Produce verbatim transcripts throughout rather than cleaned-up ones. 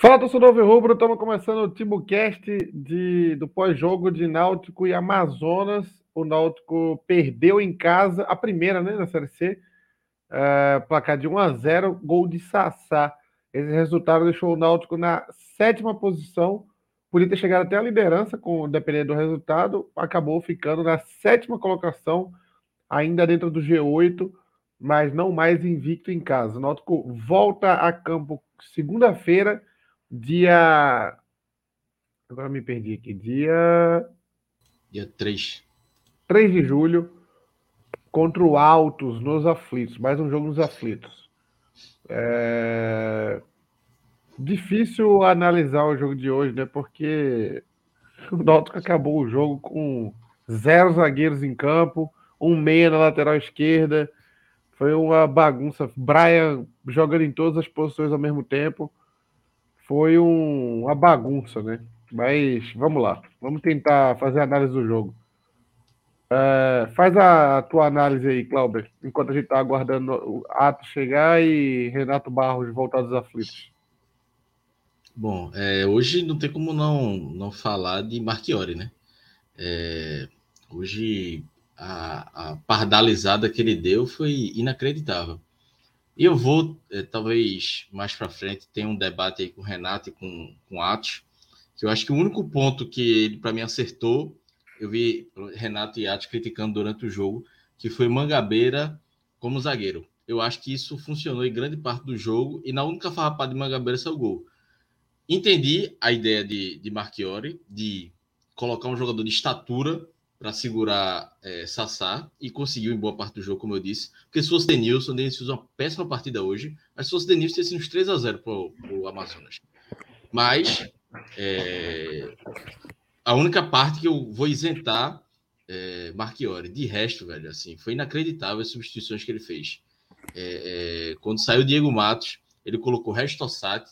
Fala, torcedor Rubro, estamos começando o TimbuCast de, do pós-jogo de Náutico e Amazonas. O Náutico perdeu em casa, a primeira, né, na Série C, é, placar de um a zero, gol de Sassá. Esse resultado deixou o Náutico na sétima posição, podia ter chegado até a liderança, com, dependendo do resultado, acabou ficando na sétima colocação, ainda dentro do G oito, mas não mais invicto em casa. O Náutico volta a campo segunda-feira, dia. Agora me perdi aqui. Dia Dia três. três de julho, contra o Altos, nos Aflitos. Mais um jogo nos Aflitos. É difícil analisar o jogo de hoje, né? Porque o Náutico acabou o jogo com zero zagueiros em campo, um meia na lateral esquerda. Foi uma bagunça. Brian jogando em todas as posições ao mesmo tempo. Foi um, uma bagunça, né? Mas vamos lá. Vamos tentar fazer a análise do jogo. É, faz a tua análise aí, Clauber, enquanto a gente está aguardando o Ato chegar e Renato Barros voltar dos aflitos. Bom, é, hoje não tem como não, não falar de Marchiori, né? É, hoje a, a pardalizada que ele deu foi inacreditável. E eu vou, é, talvez mais para frente, ter um debate aí com o Renato e com, com o Atos, que eu acho que o único ponto que ele, para mim, acertou, eu vi Renato e Atos criticando durante o jogo, que foi Mangabeira como zagueiro. Eu acho que isso funcionou em grande parte do jogo, e na única farrapada de Mangabeira saiu o gol. Entendi a ideia de, de Marchiori de colocar um jogador de estatura para segurar é, Sassá, e conseguiu em boa parte do jogo, como eu disse. Porque se fosse Denilson, Denilson fez uma péssima partida hoje, mas se fosse Denilson, teria sido uns três a zero para o Amazonas. Mas é, a única parte que eu vou isentar é Marchiori. De resto, velho, assim, foi inacreditável as substituições que ele fez. É, é, quando saiu o Diego Matos, ele colocou Restossati.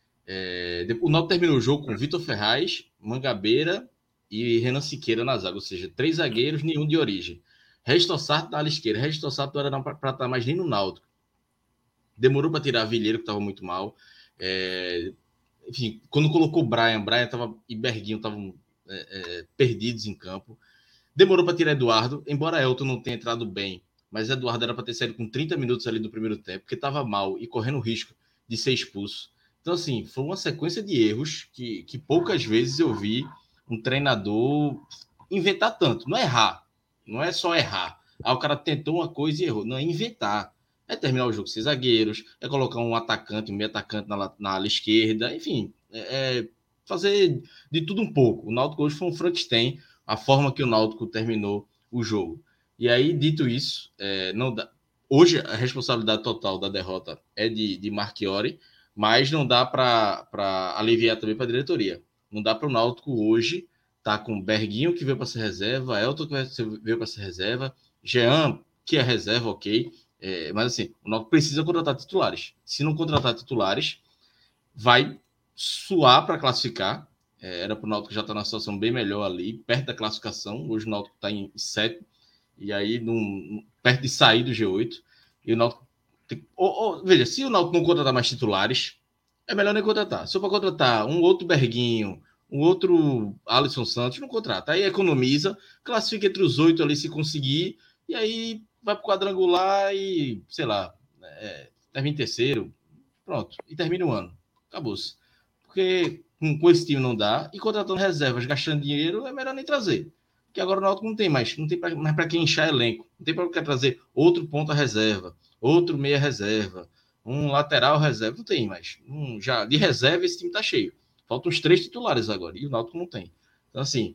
É, o Náutico terminou o jogo com Vitor Ferraz, Mangabeira e Renan Siqueira na zaga, ou seja, três zagueiros, nenhum de origem. Restossati na ala esquerda. Restossati não era para estar mais nem no Náutico. Demorou para tirar Vilheiro, que estava muito mal. É, enfim, quando colocou Brian, Brian tava, e Berguinho estavam é, é, perdidos em campo. Demorou para tirar Eduardo, embora Elton não tenha entrado bem, mas Eduardo era para ter saído com trinta minutos ali do primeiro tempo, porque estava mal e correndo risco de ser expulso. Então, assim, foi uma sequência de erros que, que poucas vezes eu vi um treinador inventar tanto. Não é errar, não é só errar. Ah, o cara tentou uma coisa e errou. Não, é inventar. É terminar o jogo sem zagueiros, é colocar um atacante, um meio atacante na, na ala esquerda, enfim, é, é fazer de tudo um pouco. O Náutico hoje foi um Frankenstein, a forma que o Náutico terminou o jogo. E aí, dito isso, é, não dá, hoje a responsabilidade total da derrota é de, de Marchiori, mas não dá para aliviar também para a diretoria. Não dá para o Náutico hoje tá com Berguinho, que veio para ser reserva, Elton, que veio para ser reserva, Jean, que é reserva, ok. É, mas assim, o Náutico precisa contratar titulares. Se não contratar titulares, vai suar para classificar. É, era para o Náutico já estar tá numa situação bem melhor ali, perto da classificação. Hoje o Náutico está em sétimo, e aí num, perto de sair do G oito. E o Náutico tem, oh, oh, veja, se o Náutico não contratar mais titulares, é melhor nem contratar. Se for para contratar um outro Berguinho, um outro Alisson Santos, não contrata. Aí economiza, classifica entre os oito ali se conseguir, e aí vai para o quadrangular e, sei lá, é, termina em terceiro, pronto, e termina o ano. Acabou-se. Porque com, com esse time não dá, e contratando reservas, gastando dinheiro, é melhor nem trazer. Porque agora o Náutico não tem mais, não tem pra, mais para quem inchar elenco. Não tem para quem trazer outro ponta reserva, outro meia reserva, um lateral reserva. Não tem mais. Um, já, de reserva, esse time tá cheio. Faltam os três titulares agora, e o Náutico não tem. Então, assim,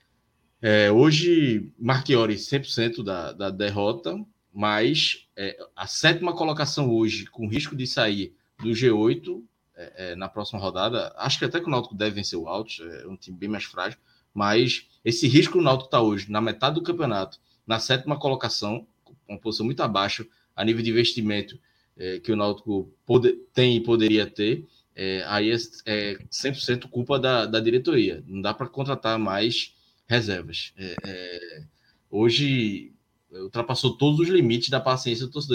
é, hoje, Marchiori cem por cento da, da derrota, mas é, a sétima colocação hoje, com risco de sair do G oito é, é, na próxima rodada, acho que até que o Náutico deve vencer o Altos, é um time bem mais frágil, mas esse risco que o Náutico está hoje, na metade do campeonato, na sétima colocação, uma posição muito abaixo a nível de investimento é, que o Náutico pode, tem e poderia ter, é, aí é, é cem por cento culpa da, da diretoria. Não dá para contratar mais reservas. É, é, hoje ultrapassou todos os limites da paciência do torcedor. E aí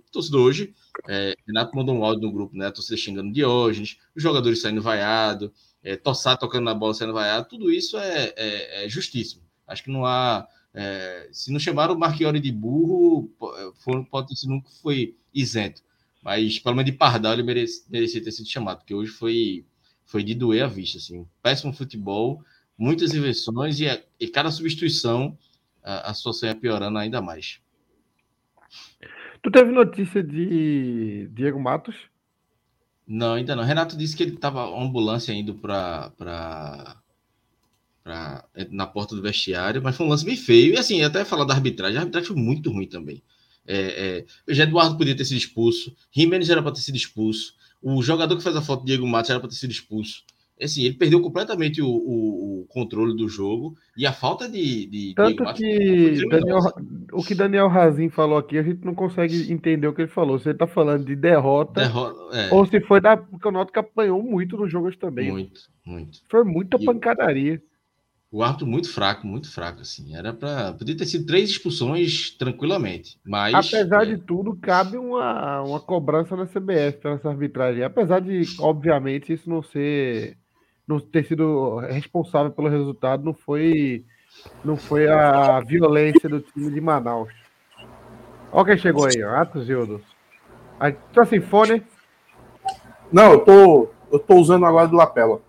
O torcedor hoje, é, Renato mandou um áudio no grupo, né? A torcida xingando Diógenes, os jogadores saindo vaiado, é, Tossá tocando na bola saindo vaiado, tudo isso é, é, é justíssimo. Acho que não há... É, se não chamaram o Marchiori de burro, foi, pode ter sido nunca foi isento. Mas, pelo menos de pardal, ele merece, merecia ter sido chamado, porque hoje foi, foi de doer a vista. Assim, péssimo futebol, muitas invenções, e, e cada substituição a, a situação ia piorando ainda mais. Tu teve notícia de Diego Matos? Não, ainda não. Renato disse que ele estava uma ambulância indo para... Pra... Pra, na porta do vestiário, mas foi um lance bem feio. E assim, até falar da arbitragem, a arbitragem foi muito ruim também. É, é, o Jé Eduardo podia ter sido expulso, Jimenez era para ter sido expulso, o jogador que fez a foto, Diego Matos, era para ter sido expulso. Assim, ele perdeu completamente o, o, o controle do jogo e a falta de, de Tanto Diego Matos que Daniel, o que Daniel Razin falou aqui, a gente não consegue entender o que ele falou. Se ele tá falando de derrota, derrota é. ou se foi da, porque o Náutico apanhou muito no jogo hoje também. Muito, né? muito. Foi muita e pancadaria. O árbitro muito fraco, muito fraco, assim. Era para podia ter sido três expulsões tranquilamente, mas... Apesar é... de tudo, cabe uma, uma cobrança na C B F pela essa arbitragem. Apesar de, obviamente, isso não ser... não ter sido responsável pelo resultado, não foi, não foi a violência do time de Manaus. Olha quem chegou aí, ó. Atos Zildo. Tá sem fone? Não, eu tô, eu tô usando agora do lapela.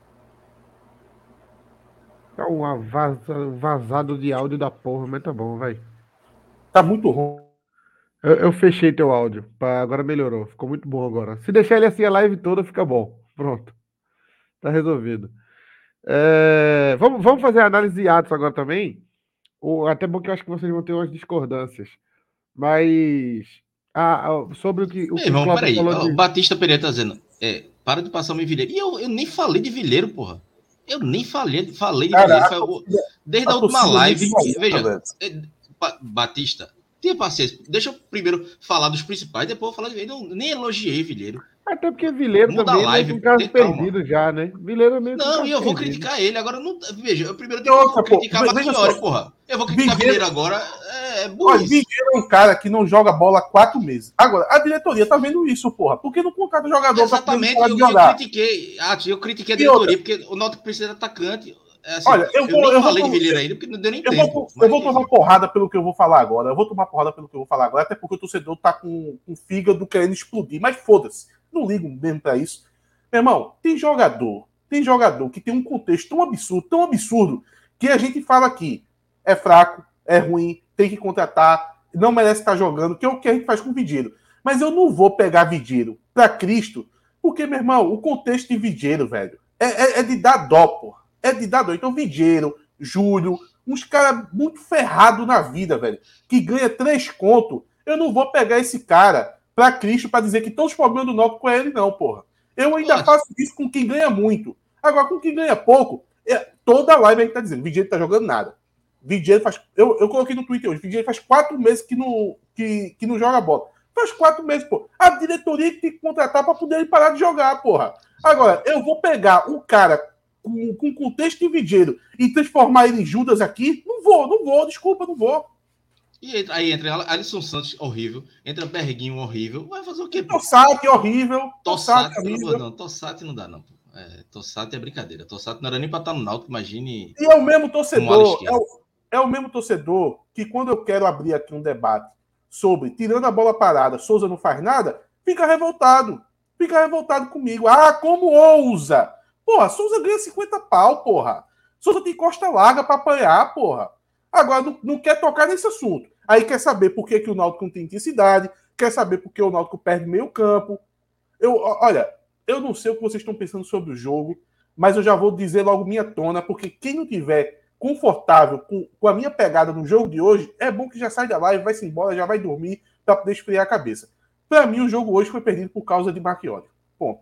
Tá um vaza, vazado de áudio da porra, mas tá bom, vai. Tá muito ruim. Eu, eu fechei teu áudio, pra, agora melhorou. Ficou muito bom agora. Se deixar ele assim a live toda, fica bom. Pronto. Tá resolvido. É, vamos, vamos fazer a análise de Atos agora também. Ou, até bom que eu acho que vocês vão ter umas discordâncias. Mas ah, sobre o que o, Ei, que irmão, o Cláudio peraí. falou O de... Batista Pereira tá dizendo, é, para de passar o meu Vilheiro. E eu, eu nem falei de Vilheiro, porra. Eu nem falei, falei de Cara, Vilheiro. torcida, Desde a, a última live. Veja, é, Batista, tenha paciência. Deixa eu primeiro falar dos principais, depois eu vou falar de Vilheiro. Eu nem elogiei Vilheiro. Até porque Vileiro Muda também a live, é um caso calma. perdido já, né? Vileiro é meio que um Não, e eu vou perdido. criticar ele. Agora, não, veja, eu primeiro tenho Outra, que criticar pô, Marchiori, porra. Eu vou criticar Vilheiro agora. É, é burrice. Vilheiro é um cara que não joga bola há quatro meses. Agora, a diretoria tá vendo isso, porra. Por que não contrata jogador Exatamente, pra eu, jogar? eu critiquei. Ah, eu critiquei a diretoria, porque o Náutico precisa de atacante. Assim, Olha, eu, vou, eu nem eu falei vou, de Vilheiro ainda, porque não deu nem eu tempo. Vou, mas... Eu vou tomar porrada pelo que eu vou falar agora. Eu vou tomar porrada pelo que eu vou falar agora, até porque o torcedor tá com o fígado querendo explodir. Mas foda-se, não ligo mesmo pra isso. Meu irmão, tem jogador, tem jogador que tem um contexto tão absurdo, tão absurdo, que a gente fala aqui, é fraco, é ruim, tem que contratar, não merece estar jogando, que é o que a gente faz com o Vidieiro. Mas eu não vou pegar Vidieiro pra Cristo, porque, meu irmão, o contexto de Vidieiro, velho, é, é, é de dar dó, pô. É de dar dó. Então, Vidieiro, Júlio, uns caras muito ferrados na vida, velho, que ganha três contos. Eu não vou pegar esse cara pra Cristo pra dizer que todos os problemas do Náutico é ele, não, porra. Eu ainda Pode. faço isso com quem ganha muito. Agora, com quem ganha pouco, é, toda live a gente tá dizendo, Vidieiro tá jogando nada. Vidieiro faz... Eu, eu coloquei no Twitter hoje, Vidieiro faz quatro meses que não, que, que não joga bola. Faz quatro meses, pô. A diretoria que tem que contratar pra poder ele parar de jogar, porra. Agora, eu vou pegar um cara com, com contexto de Vidieiro e transformar ele em Judas aqui? Não vou, não vou, desculpa, não vou. E aí entra Alisson Santos, horrível. Entra Berguinho, horrível. Vai fazer o quê? Tossati, horrível. Tossati, Tossati não, Tossati não dá, não. É, Tossati é brincadeira. Tossati não era nem pra estar no Náutico, imagine... E é o mesmo torcedor, é o, é o mesmo torcedor que quando eu quero abrir aqui um debate sobre tirando a bola parada, Souza não faz nada, fica revoltado. Fica revoltado comigo. Ah, como ousa? Porra, Souza ganha cinquenta pau, porra. Souza tem costa larga pra apanhar, porra. Agora, não, não quer tocar nesse assunto. Aí quer saber por que, que o Náutico não tem intensidade, quer saber por que o Náutico perde meio campo. Eu, olha, eu não sei o que vocês estão pensando sobre o jogo, mas eu já vou dizer logo minha tona, porque quem não tiver confortável com, com a minha pegada no jogo de hoje, é bom que já sai da live, vai-se embora, já vai dormir, para poder esfriar a cabeça. Para mim, o jogo hoje foi perdido por causa de Marchiori. Ponto.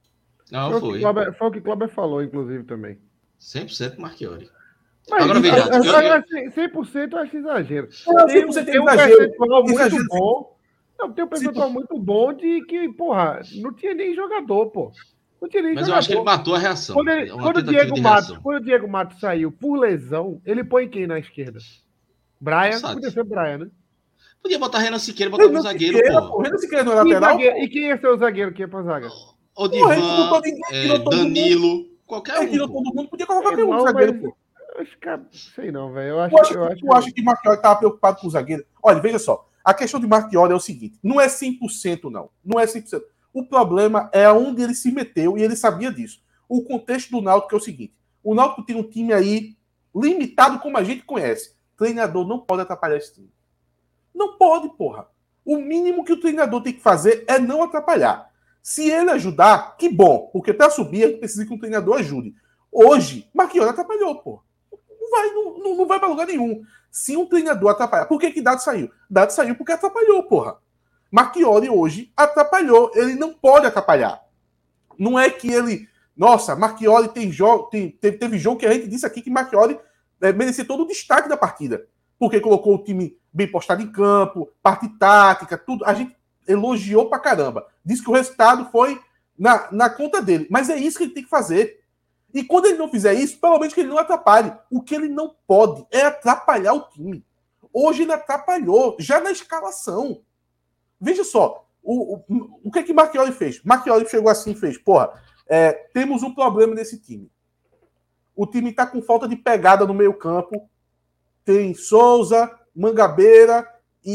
Não, foi. Foi. Cláudio, foi o que o Cláudio falou, inclusive, também. cem por cento Marchiori. Mas, agora veja, eu, eu, eu, eu, cem por cento eu acho exagero. Não, tem, cem por cento tem um exagero. percentual muito Exagero. bom. Não, tem um percentual muito bom de que, porra, não tinha nem jogador, pô. Não tinha nem Mas jogador. eu acho que ele matou a reação. Quando, ele, quando, o Diego Matos, quando o Diego Matos saiu por lesão, ele põe quem na esquerda? Brian, podia ser Brian, né? Podia botar Renan Siqueira, botar um zagueiro, Siqueira, pô. Renan Siqueira no lateral. E quem ia ser o zagueiro que ia pra zaga? O Divan, é, Danilo, qualquer um. Tirou todo mundo, podia colocar qualquer um zagueiro, mas... pô. Acho que, sei não, velho. Eu acho, tu acha, eu acho tu acha que Marchiori estava preocupado com o zagueiro? Olha, veja só. A questão de Marchiori é o seguinte. Não é cem por cento, não. Não é cem por cento. O problema é onde ele se meteu e ele sabia disso. O contexto do Náutico é o seguinte. O Náutico tem um time aí limitado como a gente conhece. O treinador não pode atrapalhar esse time. Não pode, porra. O mínimo que o treinador tem que fazer é não atrapalhar. Se ele ajudar, que bom. Porque para subir, ele precisa que um treinador ajude. Hoje, Marchiori atrapalhou, porra. Não vai, não, não, não vai para lugar nenhum. Se um treinador atrapalhar... Por que que Dado saiu? Dado saiu porque atrapalhou, porra. Marchiori hoje atrapalhou. Ele não pode atrapalhar. Não é que ele... Nossa, Marchiori tem jogo... Tem, teve, teve jogo que a gente disse aqui que Marchiori é, merecia todo o destaque da partida. Porque colocou o time bem postado em campo, parte tática, tudo. A gente elogiou pra caramba. Disse que o resultado foi na, na conta dele. Mas é isso que ele tem que fazer. E quando ele não fizer isso, pelo menos que ele não atrapalhe. O que ele não pode é atrapalhar o time. Hoje ele atrapalhou, já na escalação. Veja só, o, o, o que é que Marchiori fez? Marchiori chegou assim e fez, porra, é, temos um problema nesse time. O time está com falta de pegada no meio campo. Tem Souza, Mangabeira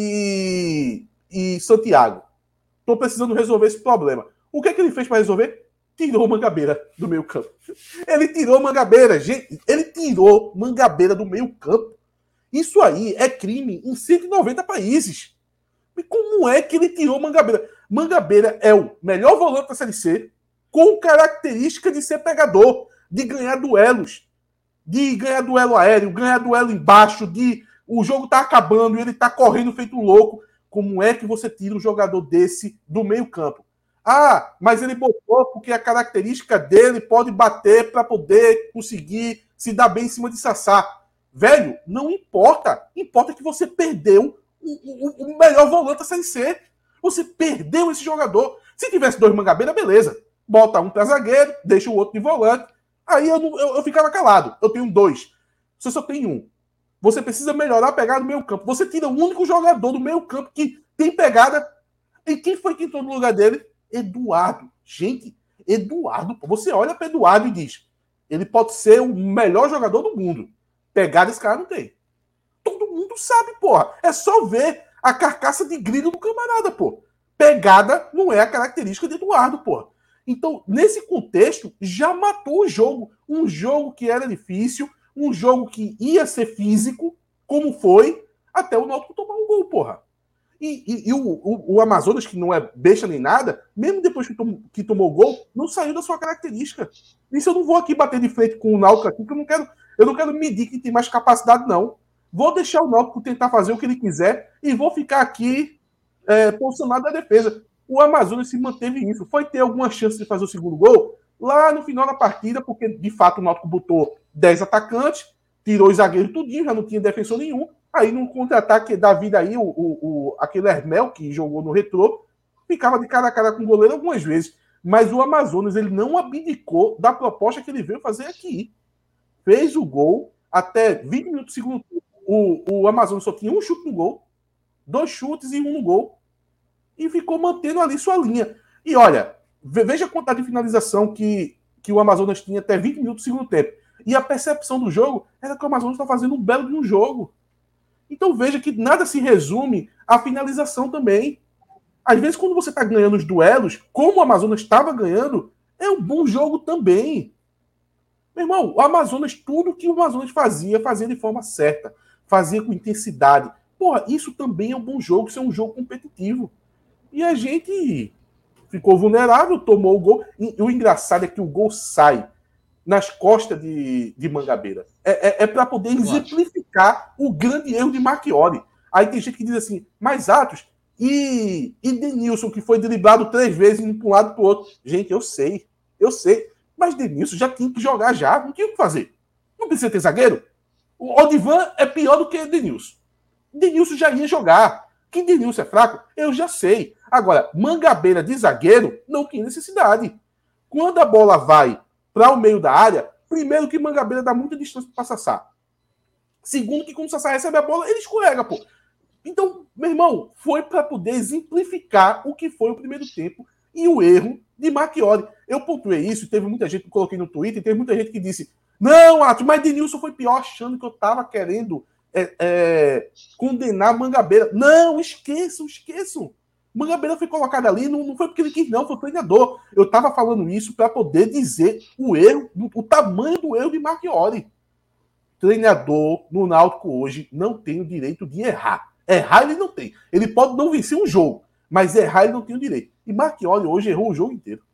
e, e Santiago. Estou precisando resolver esse problema. O que é que ele fez para resolver? Tirou Mangabeira do meio campo. Ele tirou Mangabeira, gente. Ele tirou Mangabeira do meio campo. Isso aí é crime em cento e noventa países. E como é que ele tirou Mangabeira? Mangabeira é o melhor volante da Série C, com característica de ser pegador, de ganhar duelos, de ganhar duelo aéreo, ganhar duelo embaixo, de o jogo tá acabando e ele tá correndo feito um louco. Como é que você tira um jogador desse do meio campo? Ah, mas ele botou porque a característica dele pode bater para poder conseguir se dar bem em cima de Sassá. Velho, não importa. Importa que você perdeu o, o, o melhor volante da Série C. Você perdeu esse jogador. Se tivesse dois Mangabeira, beleza. Bota um para zagueiro, deixa o outro de volante. Aí eu, não, eu, eu ficava calado. Eu tenho dois. Você só tem um. Você precisa melhorar a pegada do meio campo. Você tira o único jogador do meio campo que tem pegada. E quem foi que entrou no lugar dele? Eduardo. Gente, Eduardo. Você olha para Eduardo e diz, ele pode ser o melhor jogador do mundo. Pegada esse cara não tem. Todo mundo sabe, porra. É só ver a carcaça de grilo do camarada, pô. Pegada não é a característica de Eduardo, porra. Então, nesse contexto, já matou o jogo. Um jogo que era difícil, um jogo que ia ser físico, como foi, até o Náutico tomar um gol, porra. E, e, e o, o, o Amazonas, que não é besta nem nada, mesmo depois que, tom, que tomou o gol, não saiu da sua característica. Isso eu não vou aqui bater de frente com o Náutico aqui, porque eu não quero, eu não quero medir quem tem mais capacidade, não. Vou deixar o Náutico tentar fazer o que ele quiser e vou ficar aqui é, posicionado na defesa. O Amazonas se manteve isso. Foi ter alguma chance de fazer o segundo gol lá no final da partida, porque de fato o Náutico botou dez atacantes, tirou os zagueiros tudinho, já não tinha defensor nenhum. Aí no contra-ataque da vida aí, o, o, o, aquele Hermel que jogou no Retrô, ficava de cara a cara com o goleiro algumas vezes. Mas o Amazonas, ele não abdicou da proposta que ele veio fazer aqui. Fez o gol, até vinte minutos do segundo tempo, o, o Amazonas só tinha um chute no gol, dois chutes e um no gol, e ficou mantendo ali sua linha. E olha, veja a quantidade de finalização que, que o Amazonas tinha até vinte minutos do segundo tempo. E a percepção do jogo era que o Amazonas está fazendo um belo de um jogo. Então veja que nada se resume à finalização também. Às vezes, quando você está ganhando os duelos, como o Amazonas estava ganhando, é um bom jogo também. Meu irmão, o Amazonas, tudo que o Amazonas fazia, fazia de forma certa. Fazia com intensidade. Porra, isso também é um bom jogo, isso é um jogo competitivo. E a gente ficou vulnerável, tomou o gol. E o engraçado é que o gol sai nas costas de, de Mangabeira. É, é, é para poder exemplificar o grande erro de Marchiori. Aí tem gente que diz assim, mas Atos, e, e Denilson, que foi driblado três vezes, indo para um lado para o outro. Gente, eu sei, eu sei. Mas Denilson já tinha que jogar já, não tinha o que fazer. Não precisa ter zagueiro. O Odivan é pior do que Denilson. Denilson já ia jogar. Que Denilson é fraco, eu já sei. Agora, Mangabeira de zagueiro não tinha necessidade. Quando a bola vai para o meio da área, primeiro que Mangabeira dá muita distância para Sassá. Segundo que quando o Sassá recebe a bola, ele escorrega, pô. Então, meu irmão, foi para poder exemplificar o que foi o primeiro tempo e o erro de Marchiori. Eu pontuei isso, teve muita gente que coloquei no Twitter, e teve muita gente que disse: não, Atos, mas Denilson foi pior, achando que eu estava querendo é, é, condenar Mangabeira. Não, esqueçam, esqueçam. Mangabeira foi colocado ali, não, não foi porque ele quis, não, foi o treinador. Eu estava falando isso para poder dizer o erro, o tamanho do erro de Marchiori. Treinador no Náutico hoje não tem o direito de errar. Errar ele não tem. Ele pode não vencer um jogo, mas errar ele não tem o direito. E Marchiori hoje errou o jogo inteiro.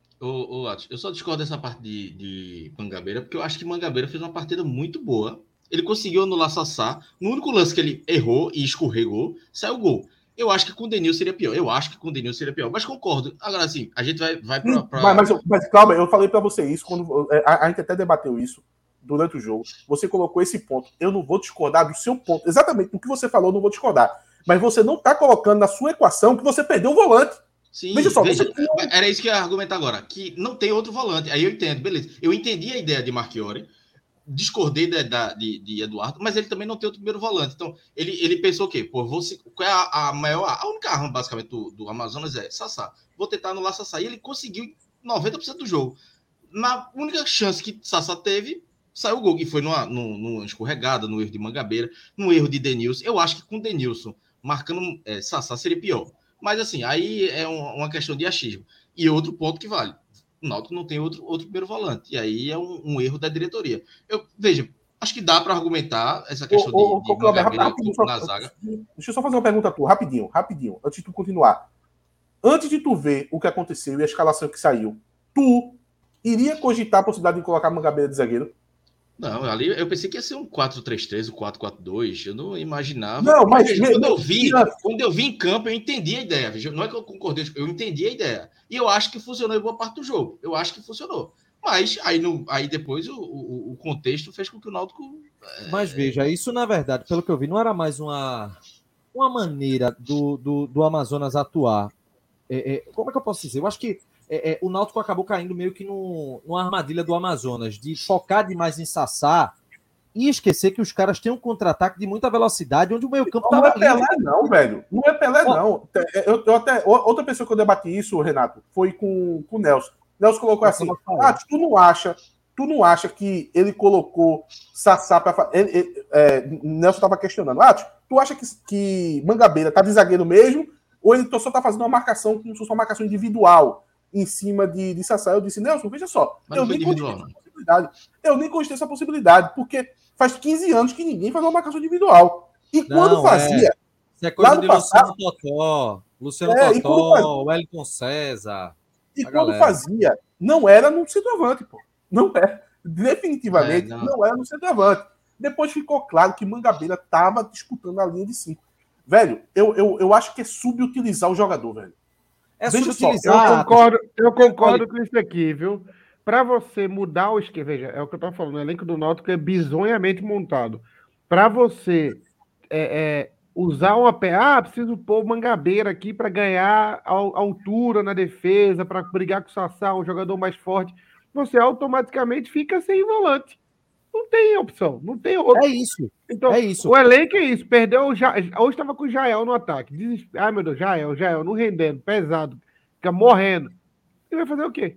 Ô, ô, Atos, eu só discordo dessa parte de, de Mangabeira, porque eu acho que Mangabeira fez uma partida muito boa. Ele conseguiu anular Sassá. No único lance que ele errou e escorregou, saiu o gol. Eu acho que com o Denil seria pior. Eu acho que com o Denil seria pior. Mas concordo. Agora, assim, a gente vai, vai pra... pra... Mas, mas, mas, calma, eu falei pra você isso, quando a, a gente até debateu isso durante o jogo. Você colocou esse ponto. Eu não vou discordar do seu ponto. Exatamente do que você falou, eu não vou discordar. Mas você não tá colocando na sua equação que você perdeu o volante. Sim, veja só. Veja, você... era isso que eu ia argumentar agora. Que não tem outro volante. Aí eu entendo, beleza. Eu entendi a ideia de Marchiori. Discordei da, da, de, de Eduardo, mas ele também não tem outro primeiro volante. Então, ele, ele pensou o quê? Pô, vou, qual é a, a maior, a única arma, basicamente, do, do Amazonas é Sassá. Vou tentar anular Sassá. E ele conseguiu noventa por cento do jogo. Na única chance que Sassá teve, saiu o gol. E foi numa, numa, numa escorregada, no erro de Mangabeira, no erro de Denilson. Eu acho que com Denilson marcando é, Sassá seria pior. Mas, assim, aí é um, uma questão de achismo. E outro ponto que vale. O Náutico não tem outro, outro primeiro volante. E aí é um, um erro da diretoria. Eu, veja, acho que dá para argumentar essa questão ô, de, ô, de Mangabeira na zaga. Deixa eu só fazer uma pergunta tua, rapidinho, rapidinho, antes de tu continuar. Antes de tu ver o que aconteceu e a escalação que saiu, tu iria cogitar a possibilidade de colocar Mangabeira de zagueiro? Não, ali eu pensei que ia ser um quatro três três, um quatro quatro dois. Eu não imaginava. Não, mas, mas quando, eu vi, quando eu vi em campo, eu entendi a ideia. Não é que eu concordei, eu entendi a ideia. E eu acho que funcionou em boa parte do jogo. Eu acho que funcionou. Mas aí, no, aí depois o, o, o contexto fez com que o Náutico. É... Mas veja, isso na verdade, pelo que eu vi, não era mais uma, uma maneira do, do, do Amazonas atuar. É, é, como é que eu posso dizer? Eu acho que É, é, o Náutico acabou caindo meio que no, numa armadilha do Amazonas, de focar demais em Sassá e esquecer que os caras têm um contra-ataque de muita velocidade, onde o meio-campo não, estava não é Pelé, não, velho. Não é Pelé, oh. não. Eu, eu até, outra pessoa que eu debati isso, Renato, foi com, com o Nelson. O Nelson colocou assim: ah, tu não acha, tu não acha que ele colocou Sassá para ele, ele, é, Nelson estava questionando. Ah, tu acha que, que Mangabeira tá de zagueiro mesmo? Ou ele só tá fazendo uma marcação como se fosse uma marcação individual em cima de, de Sassá? Eu disse, Nelson, veja só, eu nem cogitei essa possibilidade. Eu nem cogitei essa possibilidade, porque faz quinze anos que ninguém faz uma marcação individual. E não, quando fazia... É. Isso é coisa de passado, Luciano Totó, Luciano é, Totó, Wellington César. E quando galera. fazia, não era no centroavante, pô. Não era. Definitivamente, é, não. não era no centroavante. Depois ficou claro que Mangabeira estava disputando a linha de cinco. Velho, eu, eu, eu acho que é subutilizar o jogador, velho. É subutilizar. Eu concordo, eu concordo com isso aqui, viu? Para você mudar o esquema, veja, é o que eu estava falando, o elenco do Náutico é bizonhamente montado. Para você é, é, usar uma pé, ah, preciso pôr Mangabeira aqui para ganhar a, a altura na defesa, para brigar com o Sassá, um jogador mais forte, você automaticamente fica sem volante. Não tem opção, não tem outra. É isso. Então, é isso. O elenco é isso. Perdeu o ja... Hoje estava com o Jael no ataque. Diz... Ai, meu Deus, Jael, Jael, não rendendo, pesado, fica morrendo. Ele vai fazer o quê?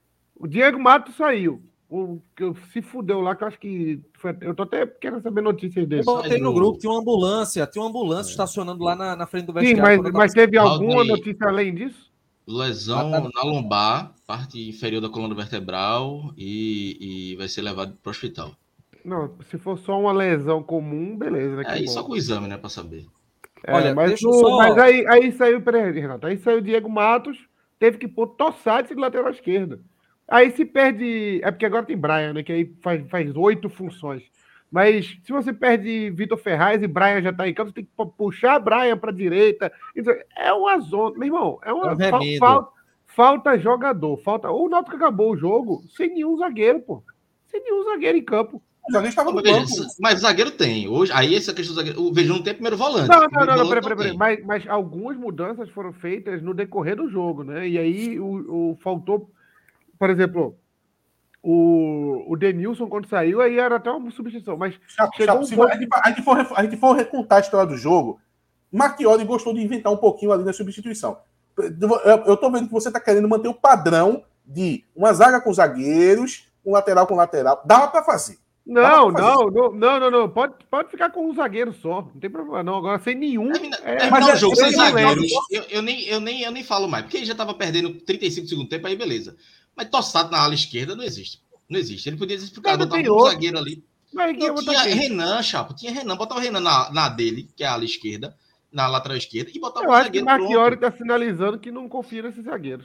O Diego Matos saiu. O que se fudeu lá, que eu acho que. Foi... Eu tô até querendo saber notícias dele. Eu botei no grupo, tinha uma ambulância, tinha uma ambulância é. estacionando lá na, na frente do vestiário. Sim, mas, mas teve alguma notícia além disso? Lesão ah, tá. na lombar, parte inferior da coluna vertebral, e, e vai ser levado para o hospital. Não, se for só uma lesão comum, beleza. Né? É, e só com o exame, né, para saber. É, Olha, mas, no, só... mas aí, aí saiu, peraí, Renato, aí saiu o Diego Matos, teve que pôr Tossades de lateral esquerda. Aí se perde, é porque agora tem Brian, né, que aí faz, faz oito funções. Mas se você perde Vitor Ferraz e Brian já tá em campo, você tem que puxar Brian para direita. É uma zona, meu irmão, é uma é fa falta, falta jogador, falta. O Náutico acabou o jogo sem nenhum zagueiro, pô. Sem nenhum zagueiro em campo. O zagueiro estava no veja, banco. Mas zagueiro tem. Hoje, aí essa questão do zagueiro. O Veja não tem primeiro volante. Não, não, não, não peraí, peraí, peraí. Mas, mas algumas mudanças foram feitas no decorrer do jogo, né? E aí o, o faltou, por exemplo. O, o Denilson, quando saiu, aí era até uma substituição. Mas Chapo, chegou Chapo, um se ponto... a, gente, a, gente for, a gente for recontar a história do jogo, Marchiori gostou de inventar um pouquinho ali na substituição. Eu estou vendo que você está querendo manter o padrão de uma zaga com zagueiros, um lateral com lateral. Dava para fazer. Não, pra fazer. não, não, não, não, não. Pode, pode ficar com um zagueiro só. Não tem problema, não. Agora, sem nenhum. É, é, mas é, o jogo sem zagueiros, eu, eu, nem, eu, nem, eu nem falo mais, porque ele já estava perdendo trinta e cinco do segundo tempo, aí beleza. Mas Tossado na ala esquerda não existe. Não existe. Ele podia explicar, botar um outro. zagueiro ali. Mas não, tinha Renan, Chapo. Tinha Renan. Botar o Renan na, na dele, que é a ala esquerda, na lateral esquerda, e botar o zagueiro. Eu acho que o Marchiori está sinalizando que não confia nesses zagueiros.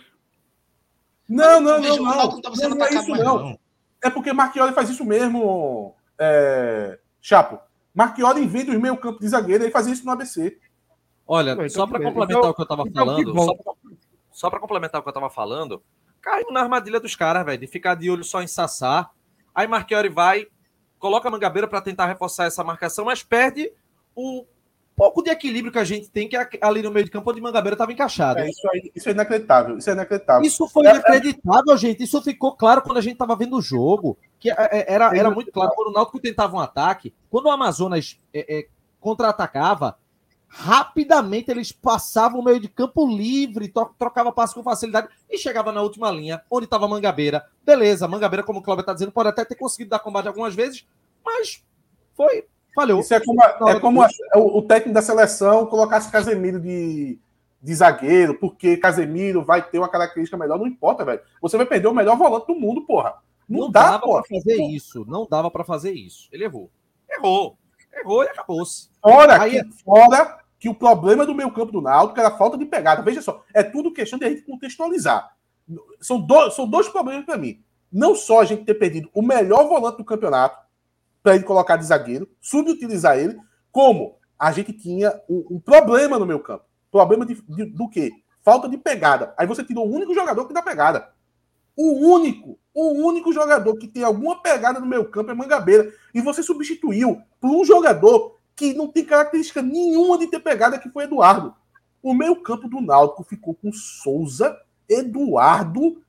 Não, não, não. Não, não, não, não é isso, mais, não. não. É porque Marchiori faz isso mesmo, é... Chapo. Marchiori inventa os meio campo de zagueiro e fazia isso no A B C. Olha, então, só para complementar então, o que eu estava então, falando, só pra, só para complementar o que eu estava falando, caiu na armadilha dos caras, velho, de ficar de olho só em Sassá. Aí Marchiori vai, coloca a Mangabeira para tentar reforçar essa marcação, mas perde o pouco de equilíbrio que a gente tem, que é ali no meio de campo onde Mangabeira estava encaixado. É, isso, aí, isso é inacreditável. Isso é inacreditável. Isso foi inacreditável, é, gente. Isso ficou claro quando a gente estava vendo o jogo. Que era, era muito claro. Quando o Náutico tentava um ataque, quando o Amazonas é, é, contra-atacava, rapidamente eles passavam o meio de campo livre, trocava passe com facilidade e chegava na última linha, onde estava Mangabeira. Beleza, Mangabeira, como o Cláudio está dizendo, pode até ter conseguido dar combate algumas vezes, mas foi... Falhou. Isso é como, é como a, o, o técnico da seleção colocasse Casemiro de, de zagueiro, porque Casemiro vai ter uma característica melhor. Não importa, velho. Você vai perder o melhor volante do mundo, porra. Não, não dá, dava porra. Pra fazer isso. Não dava pra fazer isso. Ele errou. Errou. Errou e acabou-se. Fora, Aí, que, fora que o problema do meio campo do Náutico era a falta de pegada. Veja só, é tudo questão de a gente contextualizar. São, do, são dois problemas pra mim. Não só a gente ter perdido o melhor volante do campeonato, para ele colocar de zagueiro, subutilizar ele, como a gente tinha um, um problema no meio campo. Problema de, de, do quê? Falta de pegada. Aí você tirou o único jogador que dá pegada. O único, o único jogador que tem alguma pegada no meio campo é Mangabeira. E você substituiu por um jogador que não tem característica nenhuma de ter pegada, que foi Eduardo. O meio campo do Náutico ficou com Souza, Eduardo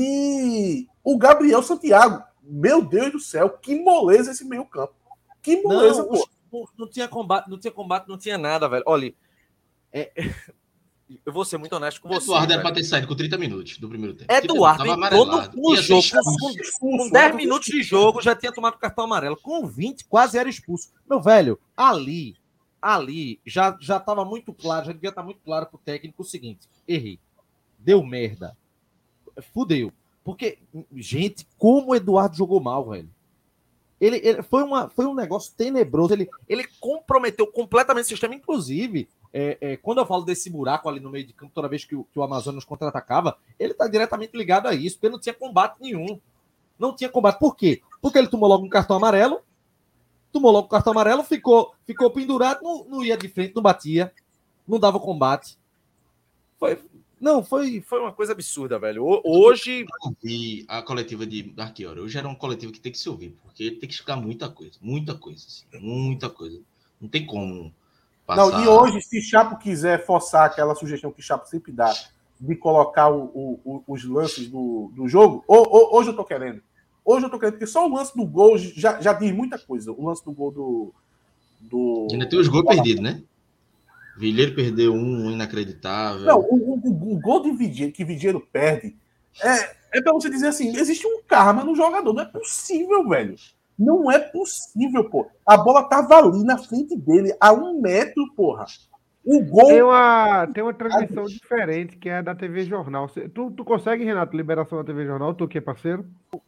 e o Gabriel Santiago. Meu Deus do céu, que moleza esse meio campo. Que moleza, não, pô. Não, não tinha combate, não tinha combate, não tinha nada, velho. Olha, é, eu vou ser muito honesto com você. Eduardo era para ter saído com trinta minutos do primeiro tempo. Eduardo entrou no, no jogo com, com dez minutos de jogo, já tinha tomado cartão amarelo. Com vinte, quase era expulso. Meu velho, ali, ali, já, já estava muito claro, já devia estar muito claro pro técnico o seguinte: errei. Deu merda. Fudeu. Porque, gente, como o Eduardo jogou mal, velho. Ele, ele foi, uma, foi um negócio tenebroso. Ele, ele comprometeu completamente o sistema. Inclusive, é, é, quando eu falo desse buraco ali no meio de campo, toda vez que o, que o Amazonas contra-atacava, ele está diretamente ligado a isso, porque não tinha combate nenhum. Não tinha combate. Por quê? Porque ele tomou logo um cartão amarelo, tomou logo um cartão amarelo, ficou, ficou pendurado, não, não ia de frente, não batia, não dava combate. Foi... Não, foi, foi uma coisa absurda, velho. Hoje... Eu vi a coletiva de Marchiori. Hoje era uma coletiva que tem que se ouvir, porque ele tem que explicar muita coisa. Muita coisa, assim, muita coisa. Não tem como passar... Não, e hoje, se Chapo quiser forçar aquela sugestão que Chapo sempre dá, de colocar o, o, os lances do, do jogo, hoje eu tô querendo. Hoje eu tô querendo, porque só o lance do gol já, já diz muita coisa. O lance do gol do... do... Ainda tem os gols perdidos, né? Vilheiro perdeu um inacreditável. Não, o, o, o gol de Vilheiro, que Vilheiro perde, é, é pra você dizer assim, existe um karma no jogador. Não é possível, velho. Não é possível, pô. A bola tava ali na frente dele, a um metro, porra. O gol... Tem uma, tem uma transmissão diferente, que é da T V Jornal. Tu, tu consegue, Renato, liberação da T V Jornal? Tu que é parceiro?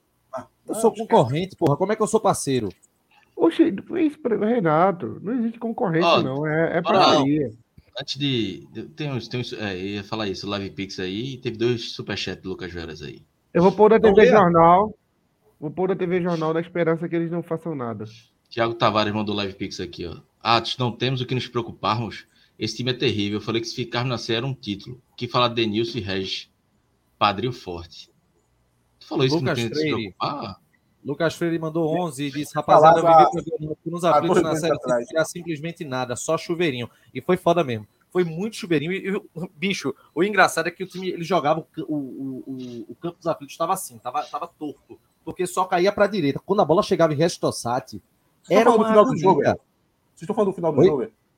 Eu sou concorrente, porra. Como é que eu sou parceiro? Oxe, Renato, não existe concorrente, oh, não. É, é padaria. Antes de. Tem uns. Tem uns é, eu ia falar isso, Live Pix aí, teve dois superchats do Lucas Veras aí. Eu vou pôr da T V Jornal. Vou pôr da T V Jornal na esperança que eles não façam nada. Tiago Tavares mandou Live Pix aqui, ó. Atos, não temos o que nos preocuparmos. Esse time é terrível. Eu falei que se ficarmos na série era um título. O que falar de Denilson e Regis? Padrinho forte. Tu falou isso Lucas que não tem Freire. que se preocupar? Lucas Freire mandou onze e disse, rapaziada, eu vivi nos aflitos na série sem criar simplesmente nada, só chuveirinho. E foi foda mesmo. Foi muito chuveirinho. E, bicho, o engraçado é que o time, ele jogava, o, o, o, o campo dos aflitos estava assim, estava tava torto, porque só caía para a direita. Quando a bola chegava em Resto Tossati, era uma final do jogo, Vocês estão falando do final do Oi? jogo? Vocês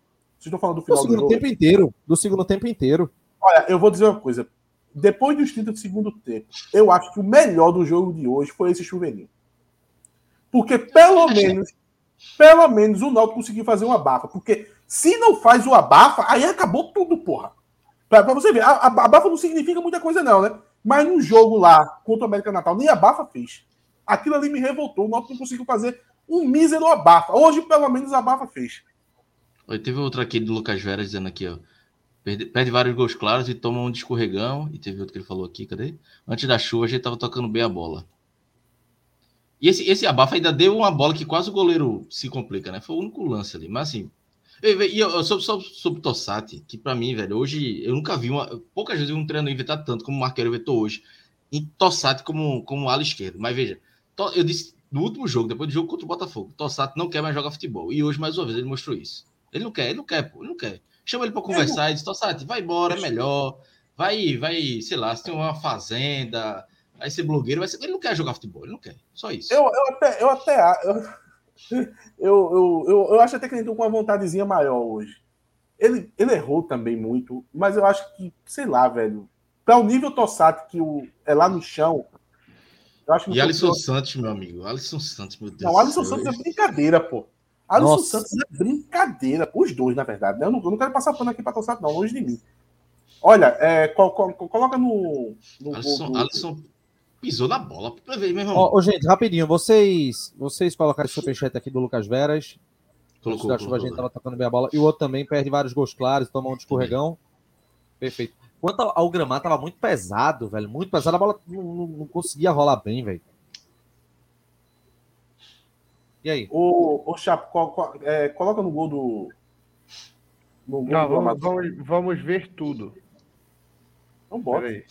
Vocês estão falando do Do final do segundo jogo? tempo inteiro. Do segundo tempo inteiro. Olha, eu vou dizer uma coisa. Depois dos trinta do segundo tempo, eu acho que o melhor do jogo de hoje foi esse chuveirinho. Porque pelo menos, pelo menos o Náutico conseguiu fazer um abafa. Porque se não faz o abafa, aí acabou tudo, porra. Pra, pra você ver, a, a abafa não significa muita coisa não, né? Mas no jogo lá, contra o América Natal, nem abafa fez. Aquilo ali me revoltou. O Náutico não conseguiu fazer um mísero abafa. Hoje, pelo menos, a abafa fez. Oi, teve outra aqui do Lucas Vera dizendo aqui, ó. Perde, perde vários gols claros e toma um de escorregão. E teve outro que ele falou aqui, cadê? Antes da chuva, a gente tava tocando bem a bola. E esse, esse abafa ainda deu uma bola que quase o goleiro se complica, né? Foi o único lance ali. Mas assim. E eu, eu sobre, sobre, sobre o Tossati, que pra mim, velho, hoje eu nunca vi uma. Poucas vezes eu vi um treinador inventar tanto como o Marqueiro inventou hoje. Em Tossati como, como ala esquerdo. Mas veja, to, eu disse no último jogo, depois do jogo contra o Botafogo, Tossati não quer mais jogar futebol. E hoje, mais uma vez, ele mostrou isso. Ele não quer, ele não quer, pô, ele não quer. Chama ele pra conversar e diz, Tossati, vai embora, é melhor. Vai, vai, sei lá, se tem uma fazenda, vai ser blogueiro, vai ser... Ele não quer jogar futebol, ele não quer. Só isso. Eu, eu até. Eu, até eu, eu, eu, eu, eu acho até que ele entrou com uma vontadezinha maior hoje. Ele, ele errou também muito, mas eu acho que, sei lá, velho. Para o nível Tossati, que o, é lá no chão. Eu acho que e Alisson eu... Santos, meu amigo. Alisson Santos, meu Deus. Não, Alisson Santos é brincadeira, pô. Alisson Nossa. Santos é brincadeira. Os dois, na verdade. Né? Eu, não, eu não quero passar pano aqui para Tossati, não, longe de mim. Olha, é, col, col, coloca no. no Alisson, no... Alisson pisou na bola. Pra ver, meu irmão. Ó, ó, gente, rapidinho, vocês, vocês colocaram o superchat aqui do Lucas Veras. Colocou, da chuva a gente tava tocando bem a bola. E o outro também perde vários gols claros, toma um de escorregão. Perfeito. Quanto ao, ao gramado, tava muito pesado, velho. Muito pesado. A bola não, não, não conseguia rolar bem, velho. E aí? O, o Chapo, col, col, é, coloca no gol do. No gol Não, do vamos, vamos, vamos ver tudo. Não bota. Peraí.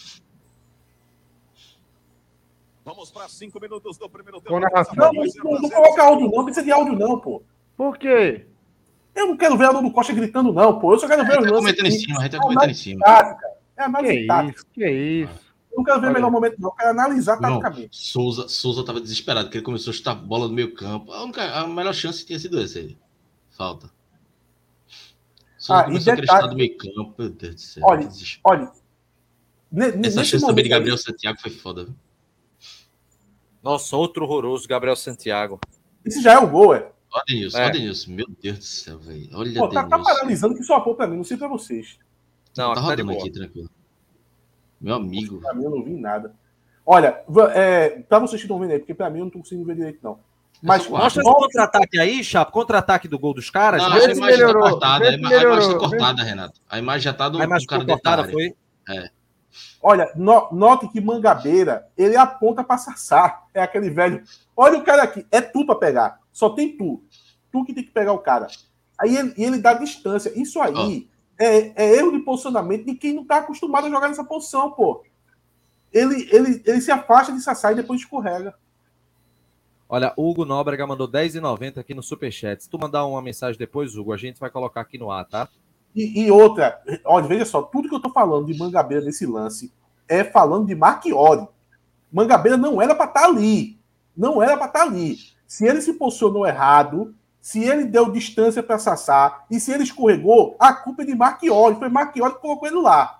Vamos para cinco minutos do primeiro Com tempo. narração. Não, não, não, não coloca áudio, não. Não precisa de áudio, não, pô. Por quê? Eu não quero ver a Nuno Costa gritando, não, pô. Eu só quero ver A os gente tá lances. comentando em cima, a gente tá É comentando em análise cima. tática. É Que análise tática. isso? Que isso? Eu não quero ver o Olha. melhor momento, não. Eu quero analisar Não, taticamente. Souza, Souza tava desesperado, porque ele começou a chutar bola no meio campo. A, única, a melhor chance tinha sido essa aí. Falta. Souza Ah, e começou a querer detalhe- chutar do meio campo. Meu Deus do céu. Olha, que desespero. Olha, ne- Essa nesse chance também de momento Gabriel aí, Santiago foi foda. Viu? Nossa, outro horroroso, Gabriel Santiago. esse já é o gol, é. Olha Denilson, É. olha Denilson. Meu Deus do céu, velho. Olha Pô, tá, tá Denilson. paralisando que só pô pra mim, não sei pra vocês. Não, tá aqui tá de rodando boa. aqui, tranquilo. Meu amigo. Pra mim eu não vi nada. Olha, va- é, pra vocês que estão vendo aí, porque pra mim eu não tô conseguindo ver direito, não. Mas só Mostra esse Note- contra-ataque aí, Chapo. Contra-ataque do gol dos caras. Não, Vê a se imagem melhorou, tá cortada. vê A se ima- a imagem tá melhorou, cortada, Renato. A imagem já tá do, a imagem do cara ficou dentro da cortada, área. foi? Olha, no- note que Mangabeira, ele aponta pra Sassá. É aquele velho. Olha o cara aqui, é tu pra pegar. Só tem tu. Tu que tem que pegar o cara. Aí ele, e ele dá distância. Isso aí é, é erro de posicionamento de quem não tá acostumado a jogar nessa posição, pô. Ele, ele, ele se afasta de Sassá e depois escorrega. Olha, Hugo Nóbrega mandou dez reais e noventa aqui no Superchat. Se tu mandar uma mensagem depois, Hugo, a gente vai colocar aqui no ar, tá? E, e outra, olha, veja só, tudo que eu tô falando de Mangabeira nesse lance é falando de Marchiori. Mangabeira não era pra estar ali. Não era pra estar ali. Se ele se posicionou errado, se ele deu distância para Sassá e se ele escorregou, a culpa é de Marchiori. Foi Marchiori que colocou ele lá.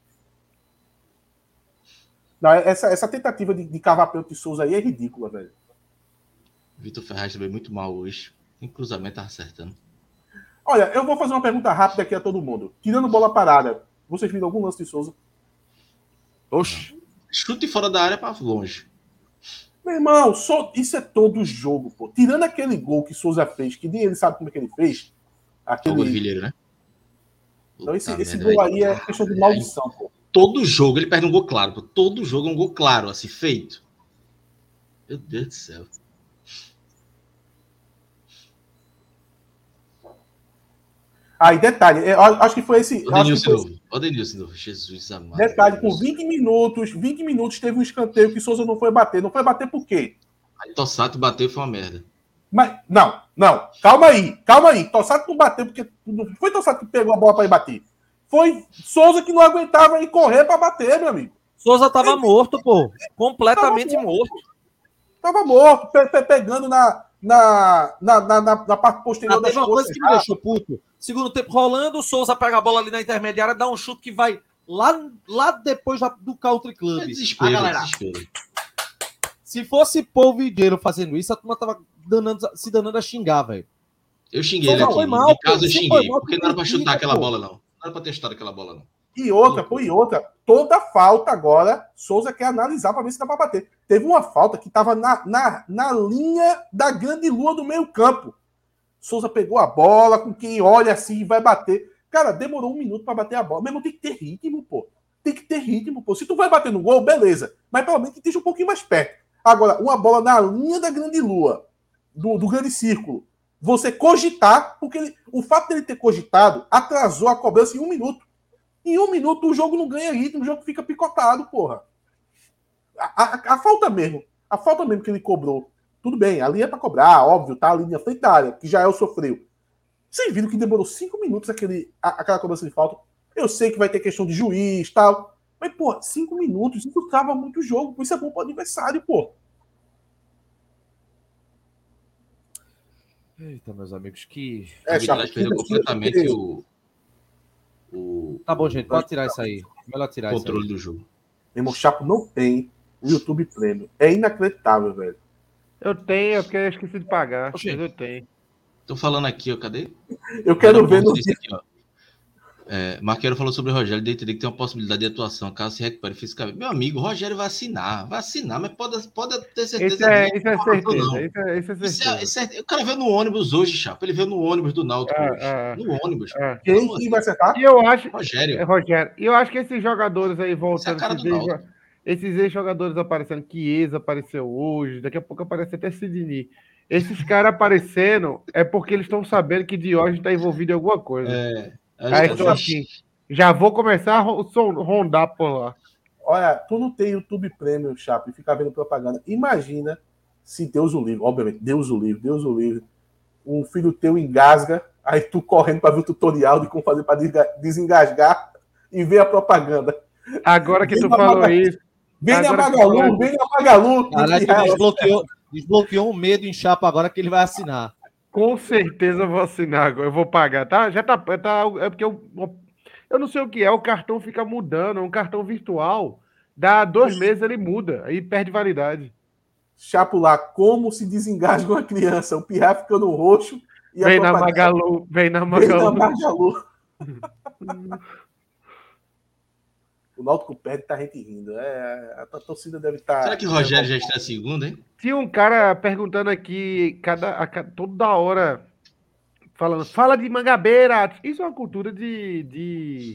Não, essa, essa tentativa de, de cavar pelo de Souza aí é ridícula, velho. Vitor Ferraz também muito mal hoje. Tem cruzamento, tá acertando. Olha, eu vou fazer uma pergunta rápida aqui a todo mundo. Tirando bola parada, vocês viram algum lance de Souza? Oxi. Chute fora da área pra longe. Meu irmão, só, isso é todo jogo, pô. Tirando aquele gol que Souza fez, que nem ele sabe como é que ele fez. O Aquele... gol do Vilheiro, né? Então esse, Puta esse merda, gol velho. aí é questão de maldição, pô. Todo jogo ele perde um gol claro. Pô. Todo jogo é um gol claro, assim, feito. Meu Deus do céu. Aí, detalhe, eu acho que foi esse. O Acho que Denilson de foi novo. O Denilson de novo. Jesus amado. detalhe, com Denilson. vinte minutos, vinte minutos teve um escanteio que Souza não foi bater. Não foi bater por quê? Aí Tossato bateu foi uma merda. Mas, não, não, calma aí, calma aí. Tossato não bateu porque não foi Tossato que pegou a bola para ir bater. Foi Souza que não aguentava ir correr para bater, meu amigo. Souza tava morto, pô. Completamente Tava morto. Tava morto, pe pe pegando na, na, na, na, na, na parte Ah, posterior das teve uma coisa costas. que me deixou puto. Segundo tempo rolando, o Souza pega a bola ali na intermediária, dá um chute que vai lá, lá depois do Country Club. É desespero, a galera, desespero. Se fosse Paul Videiro fazendo isso, a turma tava danando, se danando a xingar, velho. Eu xinguei ele Só aqui. foi mal, de casa pô. eu Se xinguei. foi mal, Porque tu não era pra chutar critica, aquela pô. bola, não. Não era pra ter chutado aquela bola, não. E outra, pô, e outra. Toda falta agora, Souza quer analisar para ver se dá para bater. Teve uma falta que estava na, na, na linha da grande lua do meio campo. Souza pegou a bola, com quem olha assim e vai bater. Cara, demorou um minuto para bater a bola. Mesmo tem que ter ritmo, pô. Tem que ter ritmo, pô. Se tu vai bater no gol, beleza. Mas pelo menos que esteja um pouquinho mais perto. Agora, uma bola na linha da grande lua, do, do grande círculo, você cogitar, porque ele, o fato dele ter cogitado atrasou a cobrança em um minuto. Em um minuto o jogo não ganha ritmo, o jogo fica picotado, porra. A, a, a falta mesmo, a falta mesmo que ele cobrou, tudo bem, ali é pra cobrar, óbvio, tá ali na frente da área, que já é o sofreu. Vocês viram que demorou cinco minutos aquele, a, aquela cobrança de falta? Eu sei que vai ter questão de juiz e tal, mas, pô, cinco minutos, isso trava muito o jogo, por isso é bom pro adversário, pô. Eita, meus amigos, que... É, A Chapa, arbitragem perdeu completamente o, o, Tá bom, gente, pode tirar isso aí. Melhor tirar o isso aí. controle do jogo. Meu irmão, Chapo não tem o YouTube Premium. É inacreditável, velho. Eu tenho, porque eu esqueci de pagar. Oxê. Mas eu tenho. Tô falando aqui, ó, cadê? Eu quero ver no Isso aqui, ó. É, Marqueiro falou sobre o Rogério, ele teria que ter uma possibilidade de atuação, caso se recupere fisicamente. Meu amigo, o Rogério vai assinar, vai assinar, mas pode, pode ter certeza Isso é, disso. isso é Não, certeza. não. Isso é, isso é Isso certeza. é, isso é- o cara veio no ônibus hoje, Chapa. Ele veio no ônibus do Náutico É, hoje. é, No ônibus. é. Quem que vai acertar? E eu acho, é, Rogério. Rogério, e eu acho que esses jogadores aí Isso é a voltando, cara esses do ex- Náutico. esses ex-jogadores aparecendo, Chiesa apareceu hoje, daqui a pouco aparece até Sidney. Esses caras aparecendo é porque eles estão sabendo que Diógenes está envolvido em alguma coisa. É, Aí acho estou que assim, já vou começar a ro- son- rondar por lá. Olha, tu não tem YouTube Premium, Chapo, e fica vendo propaganda. Imagina se Deus o livre, obviamente, Deus o livre, Deus o livre, um filho teu engasga, aí tu correndo para ver o tutorial de como fazer para desengasgar e ver a propaganda. Agora que Vem tu na falou Maga- isso, Vem na Agora que Magalu, falaram- vem na Magalu. Caralho, tu desbloqueou, desbloqueou um medo em Chapa agora que ele vai assinar. com certeza eu vou assinar agora, eu vou pagar, tá? Já tá, tá é porque eu, eu não sei o que é, o cartão fica mudando, é um cartão virtual, dá dois meses ele muda, aí perde validade. Chapo lá, como se desengasga uma criança, o pirra ficando roxo e Vem a na propaganda Magalu, vem na vem na Magalu. Magalu. O Náutico perde e tá gente rindo. É, a torcida deve estar. Será que o Rogério já está segundo, hein? Tinha um cara perguntando aqui, cada, a ca- toda hora, falando, fala de Mangabeira. Isso é uma cultura de. de,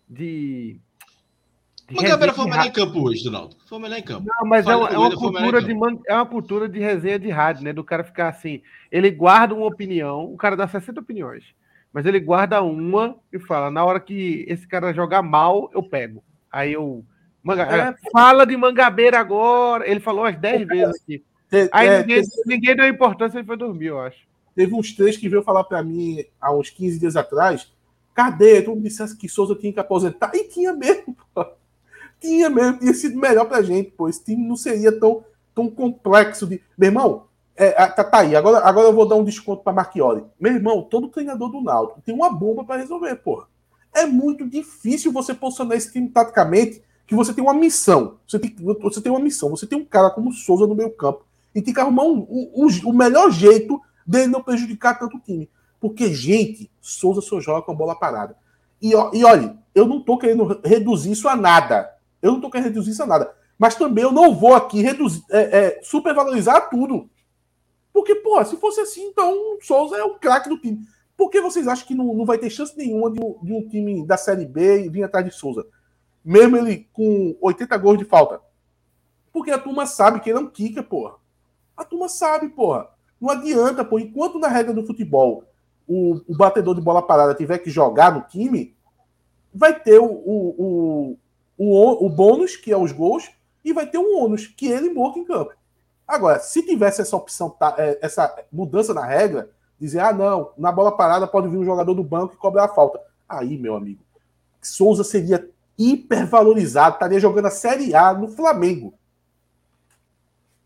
de, de Mangabeira resenha foi o de melhor ra- em campo hoje do Náutico. Foi o melhor em campo. Não, mas é Falha uma, do é uma Wendel, foi o melhor em cultura de campo. man- é uma cultura de resenha de rádio, né? Do cara ficar assim. Ele guarda uma opinião, o cara dá sessenta opiniões, mas ele guarda uma e fala: na hora que esse cara jogar mal, eu pego. Aí eu. Manga, É. fala de Mangabeira agora. Ele falou umas dez vezes aqui. Te- Aí é, ninguém, te- ninguém deu importância, ele foi dormir, eu acho. Teve uns três que veio falar para mim há uns quinze dias atrás. Cadê? Tu me dissesse que Souza tinha que aposentar. E tinha mesmo, pô. Tinha mesmo, tinha sido melhor pra gente, pô. Esse time não seria tão, tão complexo de. Meu irmão, é, tá, tá aí. Agora, agora eu vou dar um desconto pra Marchiori. Meu irmão, todo treinador do Náutico tem uma bomba pra resolver, porra. É muito difícil você posicionar esse time taticamente, que você tem uma missão. Você tem, você tem uma missão. Você tem um cara como o Souza no meio campo. E tem que arrumar um, um, um, o melhor jeito dele não prejudicar tanto o time. Porque, gente, Souza só joga com a bola parada. E, ó, e olha, eu não tô querendo reduzir isso a nada. Eu não tô querendo reduzir isso a nada. Mas também eu não vou aqui reduzir, é, é, supervalorizar tudo. Porque, pô, se fosse assim, então o Souza é o craque do time. Por que vocês acham que não, não vai ter chance nenhuma de um, de um time da Série B vir atrás de Souza? Mesmo ele com oitenta gols de falta. Porque a turma sabe que ele é um kicker, porra. A turma sabe, porra. Não adianta, pô. Enquanto na regra do futebol o, o batedor de bola parada tiver que jogar no time, vai ter o, o, o, o, o bônus, que é os gols, e vai ter um ônus, que é ele morto em campo. Agora, se tivesse essa opção, tá, essa mudança na regra, dizer, ah, não, na bola parada pode vir um jogador do banco e cobrar a falta. Aí, meu amigo, Souza seria hipervalorizado, estaria jogando a Série A no Flamengo.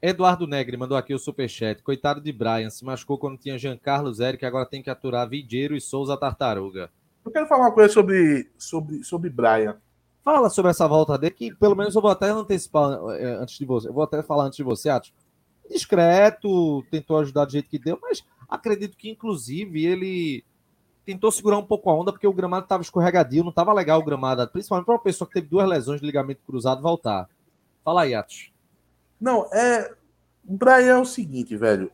Eduardo Negri mandou aqui o superchat. Coitado de Brian, se machucou quando tinha Jean Carlos Eric, agora tem que aturar Vidiero e Souza Tartaruga. Eu quero falar uma coisa sobre, sobre, sobre Brian. Fala sobre essa volta dele, que pelo menos eu vou até antecipar é, antes de você. Eu vou até falar antes de você, Atos. Discreto, tentou ajudar do jeito que deu, mas acredito que, inclusive, ele tentou segurar um pouco a onda, porque o gramado estava escorregadio, não estava legal o gramado, principalmente para uma pessoa que teve duas lesões de ligamento cruzado voltar. Fala aí, Atos. Não, é. O Brian é o seguinte, velho.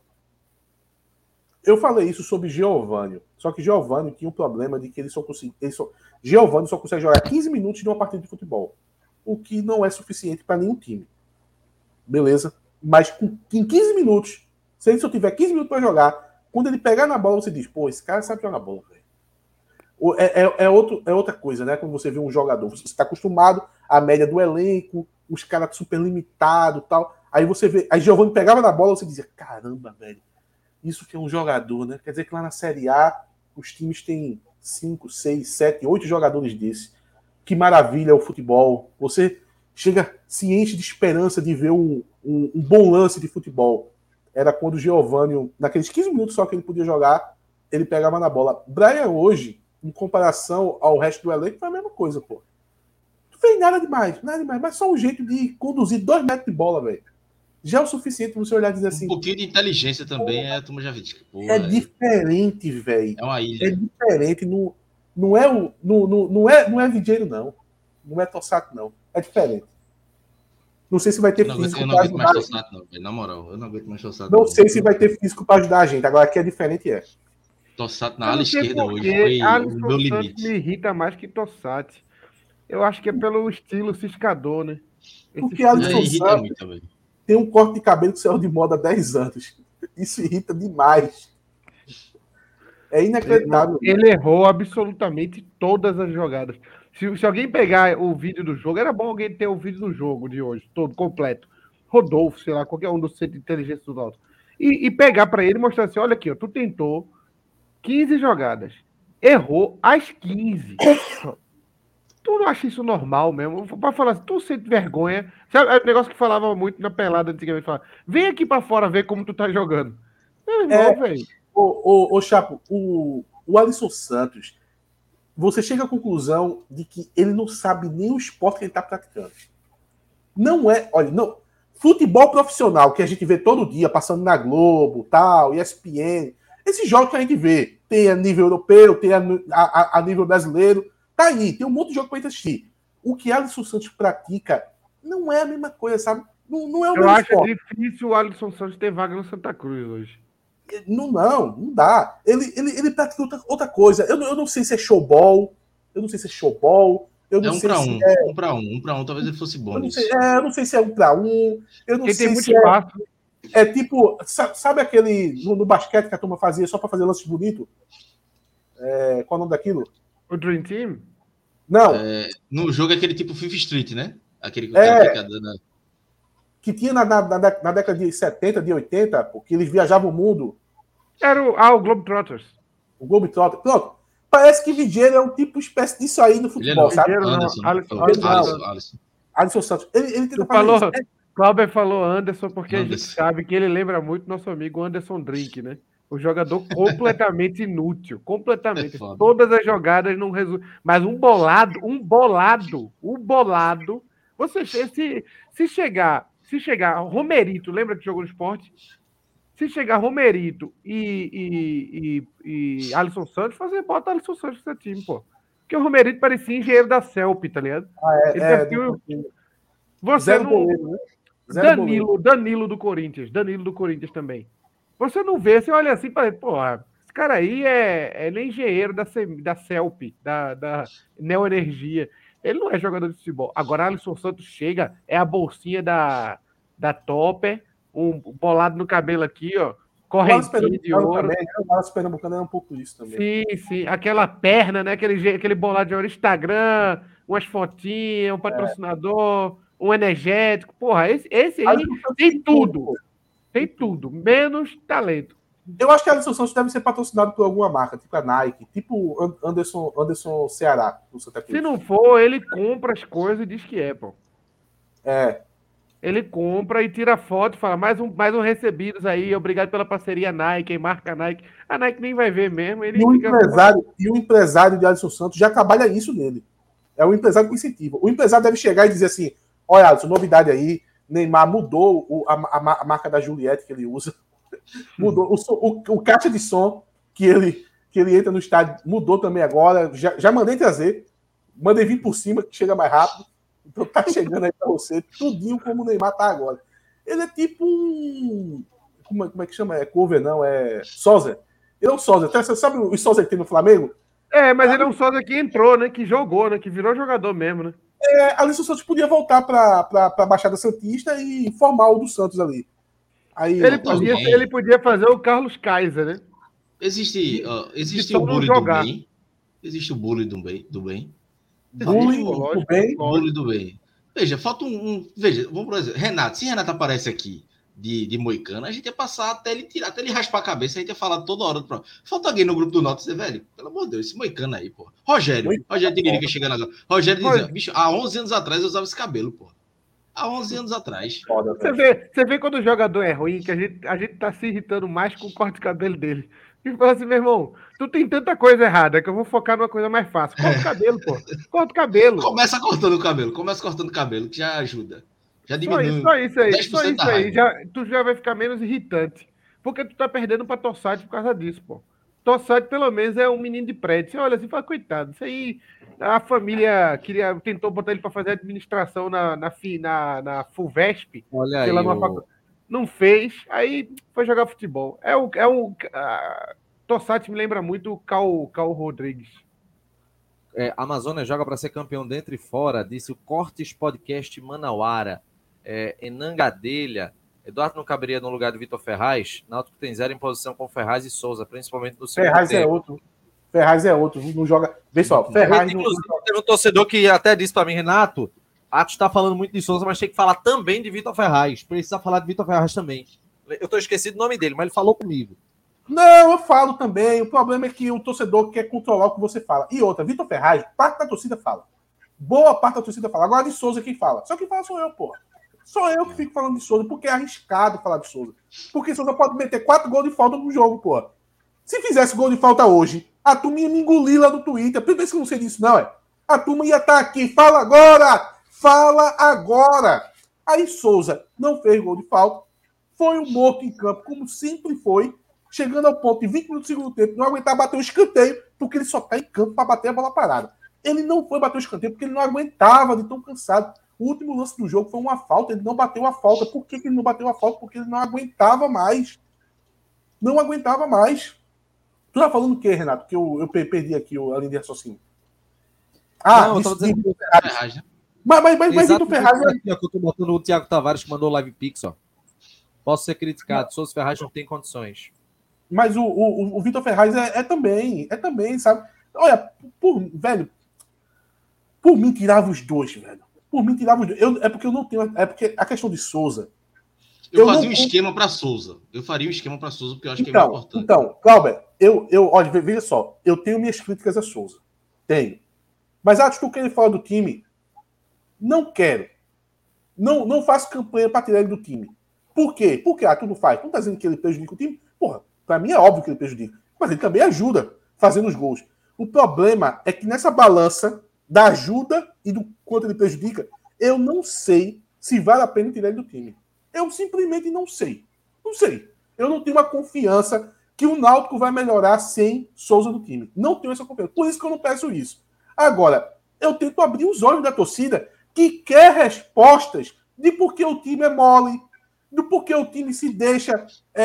Eu falei isso sobre Giovânio. Só que Giovânio tinha um problema de que ele só conseguia. Ele só, Giovânio só consegue jogar quinze minutos numa partida de futebol. O que não é suficiente para nenhum time. Beleza? Mas com, em quinze minutos, se ele só tiver quinze minutos para jogar, quando ele pegar na bola, você diz, pô, esse cara sabe jogar bola, velho. É, é, é, outro, é outra coisa, né? Quando você vê um jogador, você está acostumado à média do elenco, os caras super limitados e tal. Aí você vê. Aí Giovânio pegava na bola, você dizia, caramba, velho. Isso que é um jogador, né? Quer dizer que lá na Série A os times têm cinco, seis, sete, oito jogadores desses. Que maravilha é o futebol. Você chega, se enche de esperança de ver um, um, um bom lance de futebol. Era quando o Giovânio, naqueles quinze minutos só que ele podia jogar, ele pegava na bola. Brian hoje, em comparação ao resto do elenco, foi a mesma coisa, pô. Não fez nada demais, nada demais, mas só um jeito de conduzir dois metros de bola, velho. Já é o suficiente para você olhar e dizer assim... Um pouquinho de inteligência também, é, a turma já viu. É diferente, velho. É uma ilha. É diferente. Não, não é o... Não, não, não é, não é Vidiero, não. Não é Tossato, não. É diferente. Não sei se vai ter não, físico eu não para aguento mais ajudar. Tossato, não, velho. Na moral, eu não aguento mais Tossato. Não, não sei se vai ter físico para ajudar a gente. Agora aqui é diferente, é. Tossato na Eu ala não sei esquerda por hoje quê, foi Alisson o meu Santos limite. me irrita mais que Tossati. Eu acho que é pelo estilo ciscador, né? Esse Porque estilo- Alisson É, irrita Santos muito também. tem um corte de cabelo que saiu de moda há dez anos. Isso irrita demais. É inacreditável. Ele errou absolutamente todas as jogadas. Se, se alguém pegar o vídeo do jogo, era bom alguém ter o vídeo do jogo de hoje, todo completo. Rodolfo, sei lá, qualquer um do centro de inteligência do Náutico. E, e pegar para ele e mostrar assim: olha aqui, ó, tu tentou quinze jogadas, errou as quinze. Tu não acha isso normal mesmo? Para falar assim, tu sente vergonha. Sabe, é um negócio que falava muito na pelada antigamente. Falava, vem aqui para fora ver como tu tá jogando. Meu irmão, É. velho. Ô, ô, ô Chapo, o, o Alisson Santos, você chega à conclusão de que ele não sabe nem o esporte que ele está praticando. Não é, olha, não. Futebol profissional que a gente vê todo dia, passando na Globo, tal, E S P N, esses jogos que a gente vê, tem a nível europeu, tem a, a, a nível brasileiro, tá aí, tem um monte de jogo pra gente assistir. O que Alisson Santos pratica não é a mesma coisa, sabe? Não, não é o Eu mesmo acho esporte. difícil o Alisson Santos ter vaga no Santa Cruz hoje. Não, não, não dá. Ele, ele, ele pratica outra, outra coisa. Eu, não- eu não sei se é showball, eu não sei se é showball, eu não É um sei pra se um, é. um pra um, um pra um, talvez ele fosse bom Eu não, nisso. sei, é, eu não sei se é um pra um, eu não Quem sei tem muito se é, espaço. é tipo. sa- Sabe aquele. No, no basquete que a turma fazia só pra fazer lances bonitos? É, qual é o nome daquilo? O Dream Team? Não, É, no jogo é aquele tipo Fifth Street, né? Aquele que o É. cara fica dando. que tinha na, na, na, na década de setenta, de oitenta, porque eles viajavam o mundo, Era o, ah, o Globetrotters. o Globetrotter. Pronto. Parece que Vidiero é um tipo espécie disso aí no Ele é futebol, novo. sabe? Vidiero não, Anderson. Alisson- Oh, Alisson Alisson, Santos. Alisson. Alisson Santos. Ele, ele tenta Tu fazer falou, isso. É, Cláudio falou Anderson, porque a gente Anderson. sabe que ele lembra muito nosso amigo Anderson Drink, né? O jogador completamente inútil, completamente. É foda. Todas as jogadas não resolvem. Mas um bolado, um bolado, um bolado. Você se, se chegar, se chegar Romerito, lembra que jogou no esporte? Se chegar Romerito e, e, e, e Alisson Santos, você bota Alisson Santos no seu time, pô. Porque o Romerito parecia engenheiro da Celp, tá ligado? é, Ele é, parecia não- o- Você zero não. goleiro, né? Zero goleiro. Danilo, Danilo do Corinthians, Danilo do Corinthians também. Você não vê, você olha assim e fala, porra, esse cara aí é, ele é engenheiro da, Sem- da Celp, da, da Neoenergia. Ele não é jogador de futebol. Agora, Alisson Santos chega, é a bolsinha da, da Topper, um bolado no cabelo aqui, ó, O Wallace correntinha de Pernambucano ouro. também, né? O Wallace Pernambucano é um pouco isso também. Sim, sim. Aquela perna, né? Aquele, je- aquele bolado de ouro, Instagram, umas fotinhas, um patrocinador, um energético. Porra, esse, esse aí Alisson Santos tem tudo. pô. Tem tudo, menos talento. Eu acho que a Alisson Santos deve ser patrocinado por alguma marca, tipo a Nike, tipo An- Anderson, Anderson Ceará, no Santa Cruz. Se não for, ele compra as coisas e diz que é, pô. É. Ele compra e tira foto e fala, mais um, mais um recebidos aí, obrigado pela parceria Nike, aí marca a Nike. A Nike nem vai ver mesmo, ele E o fica... empresário, e o empresário de Alisson Santos já trabalha isso nele. É o empresário que incentiva. O empresário deve chegar e dizer assim, olha, Alisson, novidade aí, Neymar mudou o, a, a, a marca da Juliette que ele usa, mudou o, o, o caixa de som que ele, que ele entra no estádio, mudou também agora, já, já mandei trazer, mandei vir por cima, que chega mais rápido. Então tá chegando aí pra você, tudinho como o Neymar tá agora. Ele é tipo um... Como é, como é que chama? É cover, não, é Souza. Ele é um Souza. Você sabe o Souza que tem no Flamengo? É, mas ele é um Souza que entrou, né? Que jogou, né? Que virou jogador mesmo, né? É, Alisson Santos podia voltar pra, pra, pra Baixada Santista e formar o do Santos ali. Aí, Ele podia, ele podia fazer o Carlos Kaiser, né? Existe, uh, existe de o bullying do jogar. bem. Existe o bullying do bem. Do bem. Bullying Falta um- do bem. bullying do bem. Veja, falta um, um- Veja, vamos por exemplo, Renato. Se Renato aparece aqui de, de Moicano, a gente ia passar até ele tirar, até ele raspar a cabeça, a gente ia falar toda hora do programa. Falta alguém no grupo do Norte dizer, velho, pelo amor de Deus, esse Moicano aí, pô. Rogério. Moicano, Rogério Tiririca foda. chegando agora. Rogério dizia, Rog- bicho, há onze anos atrás eu usava esse cabelo, pô. Há onze anos atrás. Foda, Você velho. vê, você vê quando o jogador é ruim, que a gente, a gente tá se irritando mais com o corte de cabelo dele. E fala assim, meu irmão, tu tem tanta coisa errada que eu vou focar numa coisa mais fácil. Corta o cabelo, pô. Corta o cabelo. Começa cortando o cabelo, começa cortando o cabelo, que já ajuda. Já Só diminui isso, só isso aí, dez por só cento isso da aí. raiva. Já, tu já vai ficar menos irritante. Porque tu tá perdendo pra Tossati por causa disso, pô. Tossati, pelo menos, é um menino de prédio. Você olha assim e fala, coitado, isso aí. A família queria, tentou botar ele pra fazer administração na, na, fi- na, na Fulvesp. Olha sei lá, aí, numa o- facu- Não fez, aí foi jogar futebol. É o. É o a... Tossati me lembra muito o Cal, Cal Rodrigues. é, Amazonas joga para ser campeão dentro e fora, disse o Cortes Podcast Manauara. É, Enangadelha, Eduardo não caberia no lugar de Vitor Ferraz. Náutico tem zero em posição com Ferraz e Souza, principalmente no segundo Ferraz é tempo. outro. Ferraz é outro. Não joga. Vê só, Ferraz não. Inclusive, teve um torcedor que até disse para mim, Renato, Atos está falando muito de Souza, mas tem que falar também de Vitor Ferraz. Precisa falar de Vitor Ferraz também. Eu estou esquecido do nome dele, mas ele falou comigo. Não, eu falo também. O problema é que o torcedor quer controlar o que você fala. E outra, Vitor Ferraz, parte da torcida fala. Boa parte da torcida fala. Agora de Souza quem fala? Só quem fala sou eu, porra. Sou eu que fico falando de Souza, porque é arriscado falar de Souza. Porque Souza pode meter quatro gols de falta no jogo, porra. Se fizesse gol de falta hoje, a turma ia me engolir lá no Twitter. Por isso que eu não sei disso, não, é? A turma ia estar aqui. Fala agora! Fala agora! Aí Souza não fez gol de falta. Foi um morto em campo, como sempre foi. Chegando ao ponto de vinte minutos do segundo tempo, não aguentar bater o escanteio, porque ele só está em campo para bater a bola parada. Ele não foi bater o escanteio porque ele não aguentava de tão cansado. O último lance do jogo foi uma falta, ele não bateu a falta. Por que, que ele não bateu a falta? Porque ele não aguentava mais. Não aguentava mais. Tu tá falando o quê, Renato? Que eu, eu perdi aqui a linha de raciocínio. Ah, Não, eu isso, tava dizendo Vitor Ferraz, Ferraz. né? Mas, mas, mas, mas Exato, Vitor Ferraz... aqui, ó, que eu tô botando o Thiago Tavares que mandou o live pix, ó. Posso ser criticado, Souza Ferraz não tem condições. Mas o, o, o Vitor Ferraz é, é também, é também, sabe? Olha, por, velho, por mim tirava os dois, velho. Por mim tirava os dois. Eu, é porque eu não tenho. É porque a questão de Souza. Eu, Eu fazia não- um esquema para Souza. Eu faria um esquema para Souza, porque eu acho que é Então, muito importante. então, Cláudio, eu, eu, olha, ve- veja só, eu tenho minhas críticas a Souza. Tenho. Mas acho que o que ele fala do time, não quero. Não, não faço campanha para tirar ele do time. Por quê? Porque ah, tu não faz. Tu não tá dizendo que ele prejudica o time? Porra, pra mim é óbvio que ele prejudica. Mas ele também ajuda fazendo os gols. O problema é que nessa balança da ajuda e do quanto ele prejudica, eu não sei se vale a pena tirar ele do time. Eu simplesmente não sei. Não sei. Eu não tenho uma confiança que o Náutico vai melhorar sem Souza no time. Não tenho essa confiança. Por isso que eu não peço isso. Agora, eu tento abrir os olhos da torcida que quer respostas de por que o time é mole, do porquê o time se deixa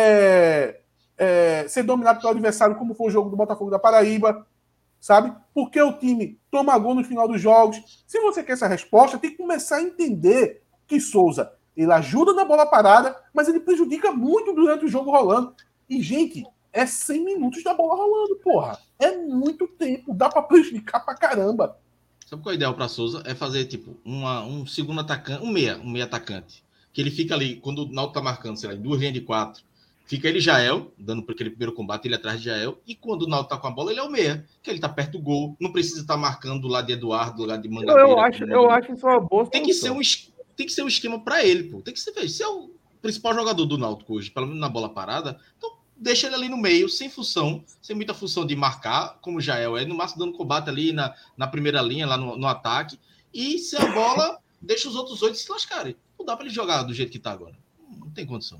é, é, ser dominado pelo adversário, como foi o jogo do Botafogo da Paraíba, sabe? Por que o time toma gol no final dos jogos. Se você quer essa resposta, tem que começar a entender que Souza, ele ajuda na bola parada, mas ele prejudica muito durante o jogo rolando. E, gente, é cem minutos da bola rolando, porra. É muito tempo, dá pra prejudicar pra caramba. Sabe qual é o ideal para Souza? É fazer, tipo, uma, um segundo atacante, um meia, um meia atacante. Que ele fica ali, quando o Náutico tá marcando, sei lá, em duas linhas de quatro, fica ele Jael, dando para aquele primeiro combate, ele atrás de Jael, e quando o Náutico tá com a bola, ele é o meia, que ele tá perto do gol, não precisa estar marcando do lado de Eduardo, do lado de Eu, Mangabeira. eu acho, eu acho isso uma boa Tem que ser solução. um... es- tem que ser um esquema para ele, pô. Tem que ser, se é o principal jogador do Náutico hoje, pelo menos na bola parada, então deixa ele ali no meio, sem função, sem muita função de marcar, como já é, no máximo dando combate ali na, na primeira linha, lá no, no ataque, e se a bola, deixa os outros oito se lascarem. Não dá para ele jogar do jeito que tá agora. Não tem condição.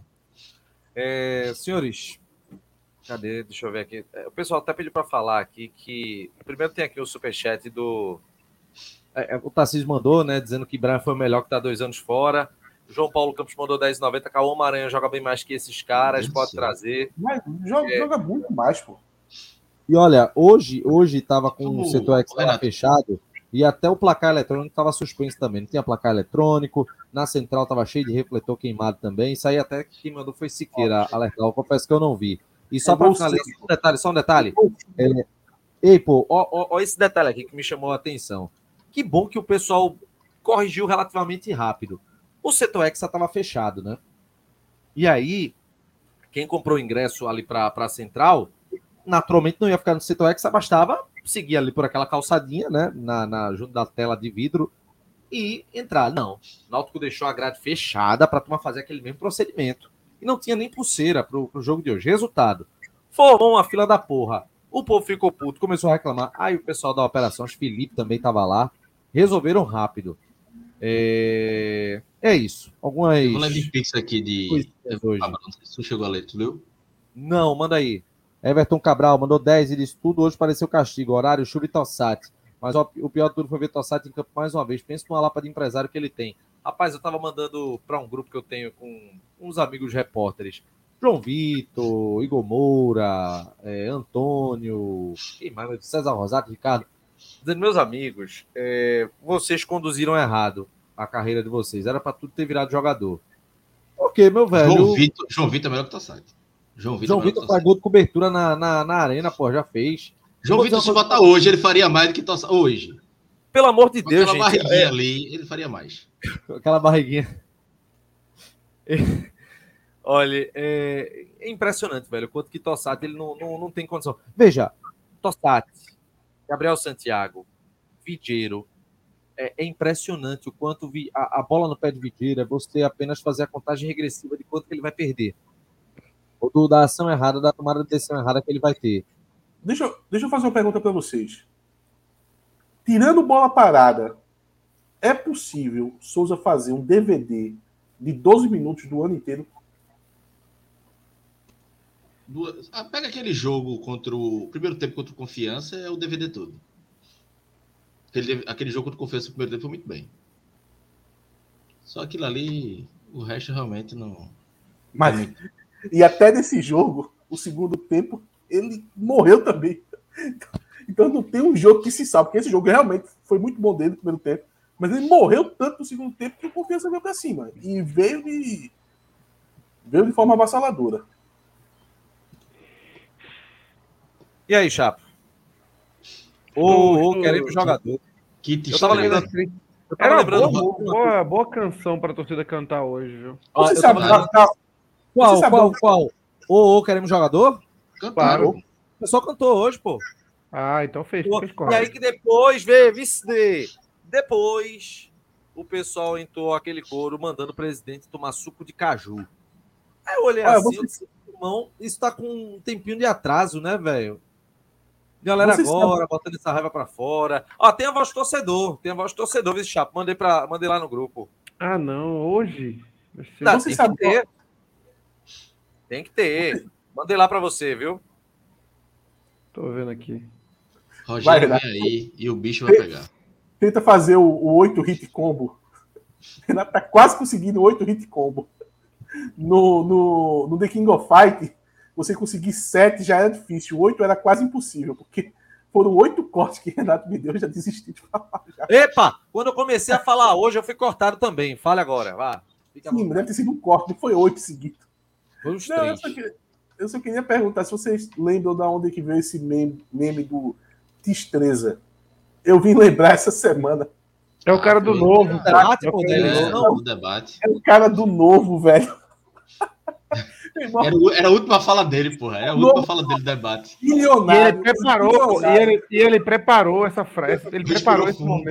É, senhores, cadê? Deixa eu ver aqui. O pessoal até pediu para falar aqui que... Primeiro tem aqui o superchat do... É, o Tarcísio mandou, né? Dizendo que Brian foi o melhor, que tá dois anos fora. João Paulo Campos mandou dez e noventa. Cauã Maranhão joga bem mais que esses caras, pode Isso. trazer. Mas joga, É. joga muito mais, pô. E olha, hoje hoje estava com Como- o setor X Renato. fechado e até o placar eletrônico estava suspenso também. Não tinha placar eletrônico, na central estava cheio de refletor queimado também. Isso aí até quem mandou foi Siqueira alertar. Eu confesso que eu não vi. E só É para bom finalizar, sim. só um detalhe, só um detalhe. É, ei, pô, ó, ó, ó esse detalhe aqui que me chamou a atenção. Que bom que o pessoal corrigiu relativamente rápido. O setor Hexa estava fechado, né? E aí, quem comprou o ingresso ali para a central, naturalmente não ia ficar no setor Hexa, bastava seguir ali por aquela calçadinha, né? Na, na, junto da tela de vidro e entrar. Não, o Náutico deixou a grade fechada para a turma fazer aquele mesmo procedimento. E não tinha nem pulseira para o jogo de hoje. Resultado, formou uma fila da porra. O povo ficou puto, começou a reclamar. Aí o pessoal da operação, acho que Felipe também estava lá, resolveram rápido. É, é isso. Algumas. Eu vou ler de pix aqui de... coisinhas hoje. Ah, não sei se tu chegou a ler, tu leu? Não, manda aí. Everton Cabral mandou dez e disse: tudo hoje pareceu castigo. Horário, chuva e Tossati. Mas ó, o pior de tudo foi ver Tossati em campo mais uma vez. Pensa numa lapa de empresário que ele tem. Rapaz, eu tava mandando para um grupo que eu tenho com uns amigos repórteres. João Vitor, Igor Moura, é, Antônio, quem mais? Meu Deus, César Rosato, Ricardo. Dizendo, meus amigos, é, vocês conduziram errado a carreira de vocês. Era para tudo ter virado jogador. Ok, meu velho. João Vitor, João Vitor é melhor que o Tossati. João Vitor João é melhor que Vitor o faz Tossati. gol de cobertura na, na, na arena, pô, já fez. João Vou Vitor, dizer se uma botar hoje, ele faria mais do que Tossati. Hoje. Pelo amor de Com Deus, aquela gente. barriguinha é- ali, ele faria mais. Aquela barriguinha. Olha, é, é impressionante, velho, o quanto que Tossati ele não, não, não tem condição. Veja, Tossati, Gabriel Santiago, Vidieiro, é, é impressionante o quanto vi, a, a bola no pé de Vidieira é você apenas fazer a contagem regressiva de quanto que ele vai perder. Ou do, da ação errada, da tomada de decisão errada que ele vai ter. Deixa, eu- deixa eu fazer uma pergunta para vocês. Tirando bola parada, é possível Souza fazer um D V D de doze minutos do ano inteiro? Duas... Ah, pega aquele jogo contra o... Primeiro tempo contra o Confiança, é o D V D todo. Aquele, aquele jogo contra o Confiança no primeiro tempo foi muito bem. Só aquilo ali, o resto realmente não... Mas, e até nesse jogo, o segundo tempo, ele morreu também. Então não tem um jogo que se salve, porque esse jogo realmente foi muito bom dele no primeiro tempo, mas ele morreu tanto no segundo tempo que o Confiança veio para cima. E veio de, veio de forma avassaladora. E aí, Chapo? Ô, Tô- ô, tô- queremos jogador. Que Eu tava estranho. lembrando. Eu tava Era uma lembrando. boa, boa, boa canção pra torcida cantar hoje, viu? Ó, Você eu sabe, tava lembrando- a- a- Qual, Você sabe qual, onde- qual? Ô, ô, queremos jogador? Cantaram. Claro. O pessoal cantou hoje, pô. Ah, então fez, Pô, fez E aí correto. que depois, vê, vice depois o pessoal entrou aquele coro mandando o presidente tomar suco de caju. Aí eu olhei Olha, assim, você- eu disse, irmão, isso tá com um tempinho de atraso, né, velho? Galera Você agora, botando essa raiva pra fora. Ó, tem a voz do torcedor, tem a voz do torcedor, vice Chapo, mandei, pra, mandei lá no grupo. Ah, não, hoje. Vai ser- Não, Você tem sabe que ter. Tem que ter. Mandei lá pra você, viu? Tô vendo aqui. Rogério Vai, vem aí e o bicho vai pegar. tenta fazer o, o oito hit combo. Renato tá quase conseguindo o oito hit combo. No, no, no The King of Fight, você conseguir sete já era difícil. O oito era quase impossível, porque foram oito cortes que Renato me deu, eu já desisti de falar. Já. Epa, quando eu comecei a falar hoje, eu fui cortado também. Fale agora, vá. Fica à Sim, vontade. deve ter sido um corte, não foi oito seguidos. Foi os Não, eu três. só, queria, eu só queria perguntar se vocês lembram de onde que veio esse meme, meme do Tistreza. Eu vim lembrar essa semana. É o cara do Foi. novo. Debate, É o pô, cara É, do dele, novo. não. o debate. É o cara do novo, velho. Meu irmão, Era, o- era a última fala dele, porra. Era a última fala dele do debate. E ele milionário. preparou, e ele, e ele preparou essa frase. Ele Bicho preparou esse profundo. momento.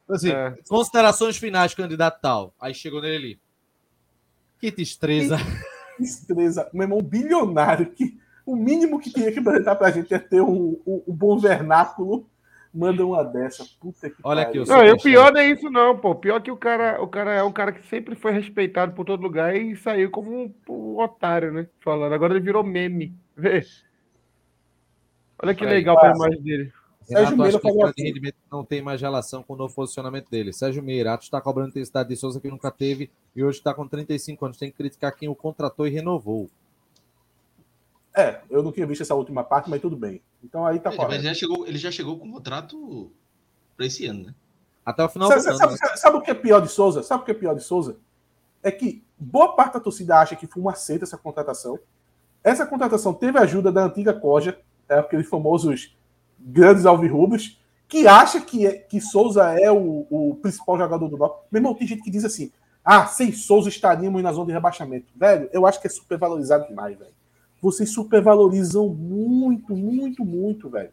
Assim, É. considerações finais, candidato tal. Aí chegou nele ali. Que destreza. Destreza. Meu irmão, bilionário. Que o mínimo que tinha que apresentar pra gente é ter um, um, um bom vernáculo. Manda uma dessa. Puta que Olha pariu. aqui, eu Não, e o superchat. pior não é isso, não, pô. O pior é que o cara, o cara é um cara que sempre foi respeitado por todo lugar e saiu como um, um otário, né? Falando. Agora ele virou meme. Vê. Olha que Olha aí. legal pra imagem dele. Sérgio Renato Meira acha que a falou queda de assim. rendimento não tem mais relação com o novo posicionamento dele. Sérgio Meira, Atos está cobrando intensidade de Souza que nunca teve e hoje está com trinta e cinco anos. Tem que criticar quem o contratou e renovou. É, eu não tinha visto essa última parte, mas tudo bem. Então aí tá Ele, correto. mas já chegou, ele já chegou com um contrato para esse ano, né? Até o final Sabe, do ano. sabe, né? sabe, sabe o que é pior de Souza? Sabe o que é pior de Souza? É que boa parte da torcida acha que foi uma seita essa contratação. Essa contratação teve ajuda da antiga Coja, é, aqueles famosos grandes alvirrubros, que acha que, é, que Souza é o, o principal jogador do Norte. Meu irmão, tem gente que diz assim, ah, sem Souza estaríamos na zona de rebaixamento. Velho, eu acho que é supervalorizado demais, velho. Vocês supervalorizam muito, muito, muito, velho.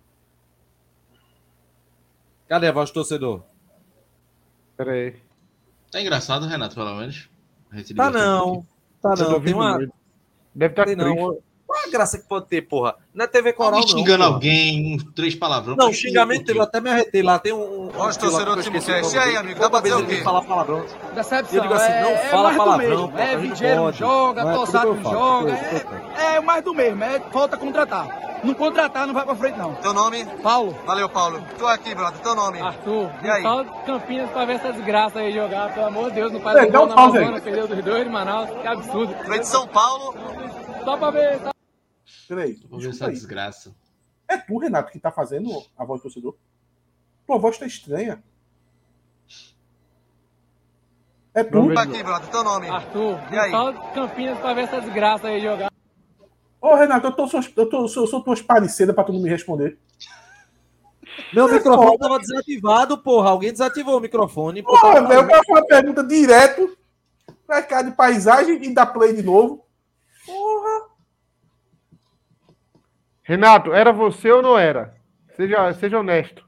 Cadê a voz do torcedor? Pera aí. Tá engraçado, Renato, pelo menos. A gente Tá divertiu um não. pouquinho. Tá Eu tô não. Tem ouvindo uma. muito. Deve estar Tem triste. não. Qual a graça que pode ter, porra? Não é T V Coral, Alguém não. xingando porra. alguém, um, três palavrões. Não, pra xingamento que- eu até me arretei lá. Tem um. um Voz um torcedor que eu do esqueci o Timbucast. nome E aí, dele. amigo, dá Toda pra vez dizer ele o quê? fala palavrão. Decepção. Eu digo assim, não é, fala é mais palavrão, do mesmo. pô, É a gente Vigério não pode. joga, Não é, Tossato tudo não que eu falo, joga. tudo que eu falo. É, é mais do mesmo. É falta contratar. Não contratar, não vai pra frente, não. Teu nome? Paulo. Valeu, Paulo. Tu aqui, brother. Teu nome? Arthur, E aí? só Campinas pra ver essa desgraça aí jogar, pelo amor de Deus, não faz É, um dá gol um na pause aí. Amazônia, perdeu dos dois de Manaus, que absurdo. Tu é de São Paulo. Só pra ver, tá? Peraí, Vamos ver escuta essa aí. desgraça. É tu, Renato, que tá fazendo a voz do torcedor? Tua voz tá estranha. É tu? Vamos Tu ver. aqui, brother. Teu nome? Arthur, E aí? só Campinas pra ver essa desgraça aí jogar. Ô, Renato, eu, tô, eu, tô, eu sou, eu sou tuas parecidas pra tu não me responder. Meu microfone tava desativado, porra. Alguém desativou o microfone. pô, Porra, tava velho, eu falando. quero fazer uma pergunta direto pra cá de paisagem e dar play de novo. Porra. Renato, era você ou não era? Seja, seja honesto.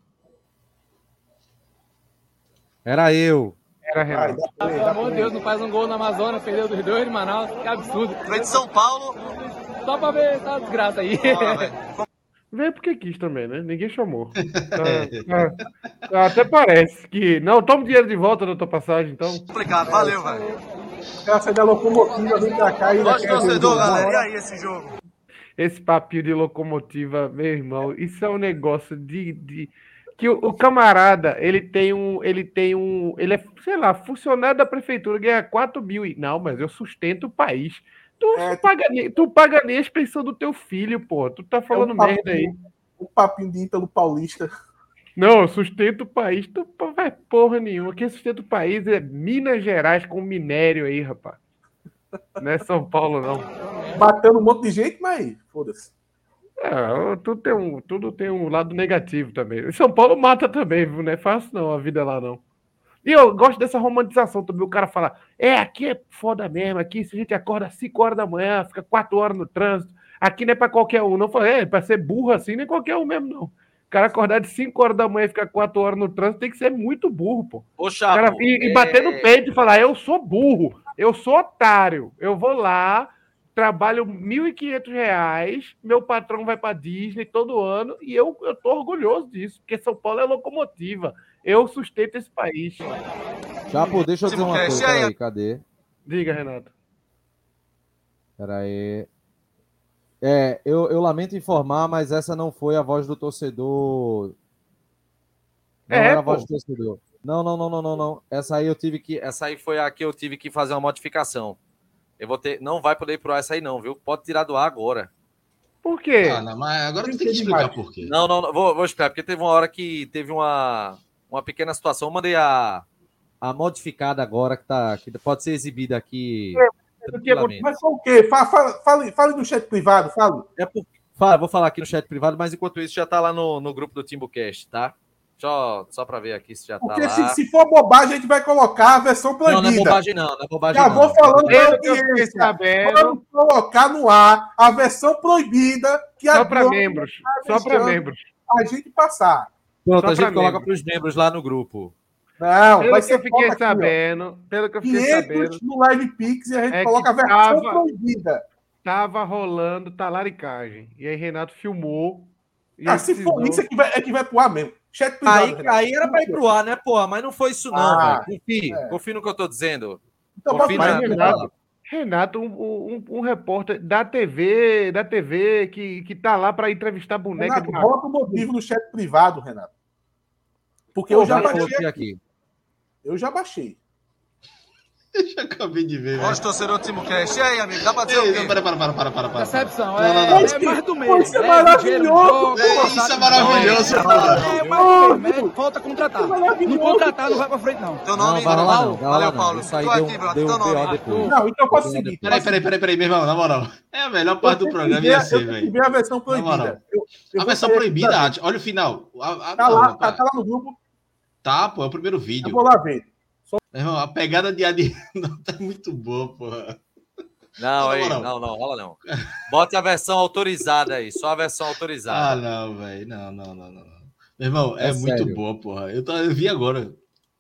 Era eu. Era, Vai, Renato. dá play, Pelo dá amor de play. Deus, não faz um gol na Amazônia, perdeu dos dois de Manaus, que absurdo. Tu é de São Paulo. Só pra ver essa desgraça aí. Bora, velho. Veio porque quis também, né? Ninguém chamou. Tá- tá- até parece que. Não, toma o dinheiro de volta da tua passagem, então. Complicado. Valeu, velho. O cara sai da locomotiva, vem pra cá e ainda Voz quer ver o torcedor, jogo. galera. E aí, esse jogo? Esse papinho de locomotiva, meu irmão, isso é um negócio de. de... Que o, o camarada, ele tem um. Ele tem um. Ele é, sei lá, funcionário da prefeitura, ganha quatro mil. E, não, mas eu sustento o país. Tu, É, paga, nem- tu paga nem a expensão do teu filho, pô. Tu tá falando É um papinho- merda aí. Um papinho de Ítalo Paulista. Não, eu sustento o país. Tu pô, vai porra nenhuma. Quem sustenta o país é Minas Gerais com minério aí, rapaz. Não é São Paulo, não. Batendo um monte de gente, mas foda-se. É, tudo tem, um, tudo tem um lado negativo também. São Paulo mata também, viu? Não é fácil não a vida lá, não. E eu gosto dessa romantização também. O cara fala, é, aqui é foda mesmo. Aqui se a gente acorda às cinco horas da manhã, fica quatro horas no trânsito. Aqui não é pra qualquer um. Não falei, é, pra ser burro assim, não é qualquer um mesmo, não. O cara acordar de cinco horas da manhã e ficar quatro horas no trânsito tem que ser muito burro, pô. Ô, O Chapo, cara, e, e é- bater no peito e falar, eu sou burro, eu sou otário, eu vou lá, trabalho mil e quinhentos reais, meu patrão vai pra Disney todo ano e eu, eu tô orgulhoso disso, porque São Paulo é locomotiva, eu sustento esse país. Chapo, deixa eu dizer uma Timbucast, coisa. e aí? Peraí, cadê? Diga, Renato. Peraí. É, eu, eu lamento informar, mas essa não foi a voz do torcedor. Não É, era a pô. voz do torcedor. Não, não, não, não, não, não. Essa aí eu tive que. Essa aí foi a que eu tive que fazer uma modificação. Eu vou ter. Não vai poder ir pro ar essa aí, não, viu? Pode tirar do ar agora. Por quê? Ah, não, mas agora tu tem que explicar por quê. Não, não, não, vou, vou explicar, porque teve uma hora que teve uma, uma pequena situação. Eu mandei a, a modificada agora, que, tá, que pode ser exibida aqui. tranquilamente. Mas foi o quê? Fala, fala, fale, fale no chat privado, fala. É por... Fala, vou falar aqui no chat privado, mas enquanto isso já tá lá no, no grupo do Timbucast, tá? Só, só para ver aqui se já tá Porque lá. se, se for bobagem, a gente vai colocar a versão Não, proibida. não é bobagem não, não é bobagem Já não. vou falando Pelo pra que eu fiquei audiência. sabendo, Vamos colocar no ar a versão proibida que só a para Globo membros, tá só para deixando membros. a gente passar. Pronto, Só a gente pra coloca membros. para os membros lá no grupo. Não, Pelo vai que ser eu fiquei foto aqui, ó. sabendo, pelo que eu fiquei sabendo, quinhentos no Live Pix e a gente é coloca a que versão tava- proibida. tava rolando talaricagem. E aí Renato filmou. E Ah, aí se for precisou- isso, é que vai, é que vai pro ar mesmo. Chat privado, Aí, Renato. aí era pra ir pro ar, né, porra? Mas não foi isso, não, Ah, velho. Confie, é. confie no que eu tô dizendo. Então, Confie bota na- mais, na- Renato, Renato, um, um- um repórter da T V, da T V que, que tá lá para entrevistar boneca Renato, de macaco. bota o motivo no chat privado, Renato. Porque Pô, eu já Vai baixei colocar aqui. aqui. Eu já baixei. Eu já acabei de ver. Hoje, torcedor do TimbuCast. E aí, amigo, dá pra dizer o Ei, quê? não, para, para, para, para, para, para. Decepção, Não, é, não, não. é mais do Pô, mesmo. isso é É maravilhoso, dinheiro no jogo, É, pô, isso é sabe? maravilhoso, É, pô. é mais do mesmo, é, falta contratar. Maravilhoso, Não contratar, não vai pra frente, não. Teu Não, nome? vai rolar não, Paulo? vai rolar Valeu, não. Paulo. Isso aí Tu deu, aqui, bro. deu Teu B O nome? depois. Não, então faz o Deu seguinte. Peraí, peraí, peraí, peraí, meu irmão, na moral. É a melhor parte do programa ia ser, Eu tenho que velho. ver a versão moral. proibida. Eu- eu A vou versão sair aqui proibida, pra ver. Ati, olha o final. A- a- Tá não, lá, rapaz. tá, tá lá no grupo. Tá, pô, é o primeiro Eu vídeo. vou lá ver. Meu irmão, a pegada de Adi não tá muito boa, porra. Não, Na aí, moral. não, não, rola não. Bote a versão autorizada aí, só a versão Ah, autorizada. não, velho. Não, não, não, não. Meu irmão, é, É muito sério. boa, porra. Eu, tô- eu vi agora.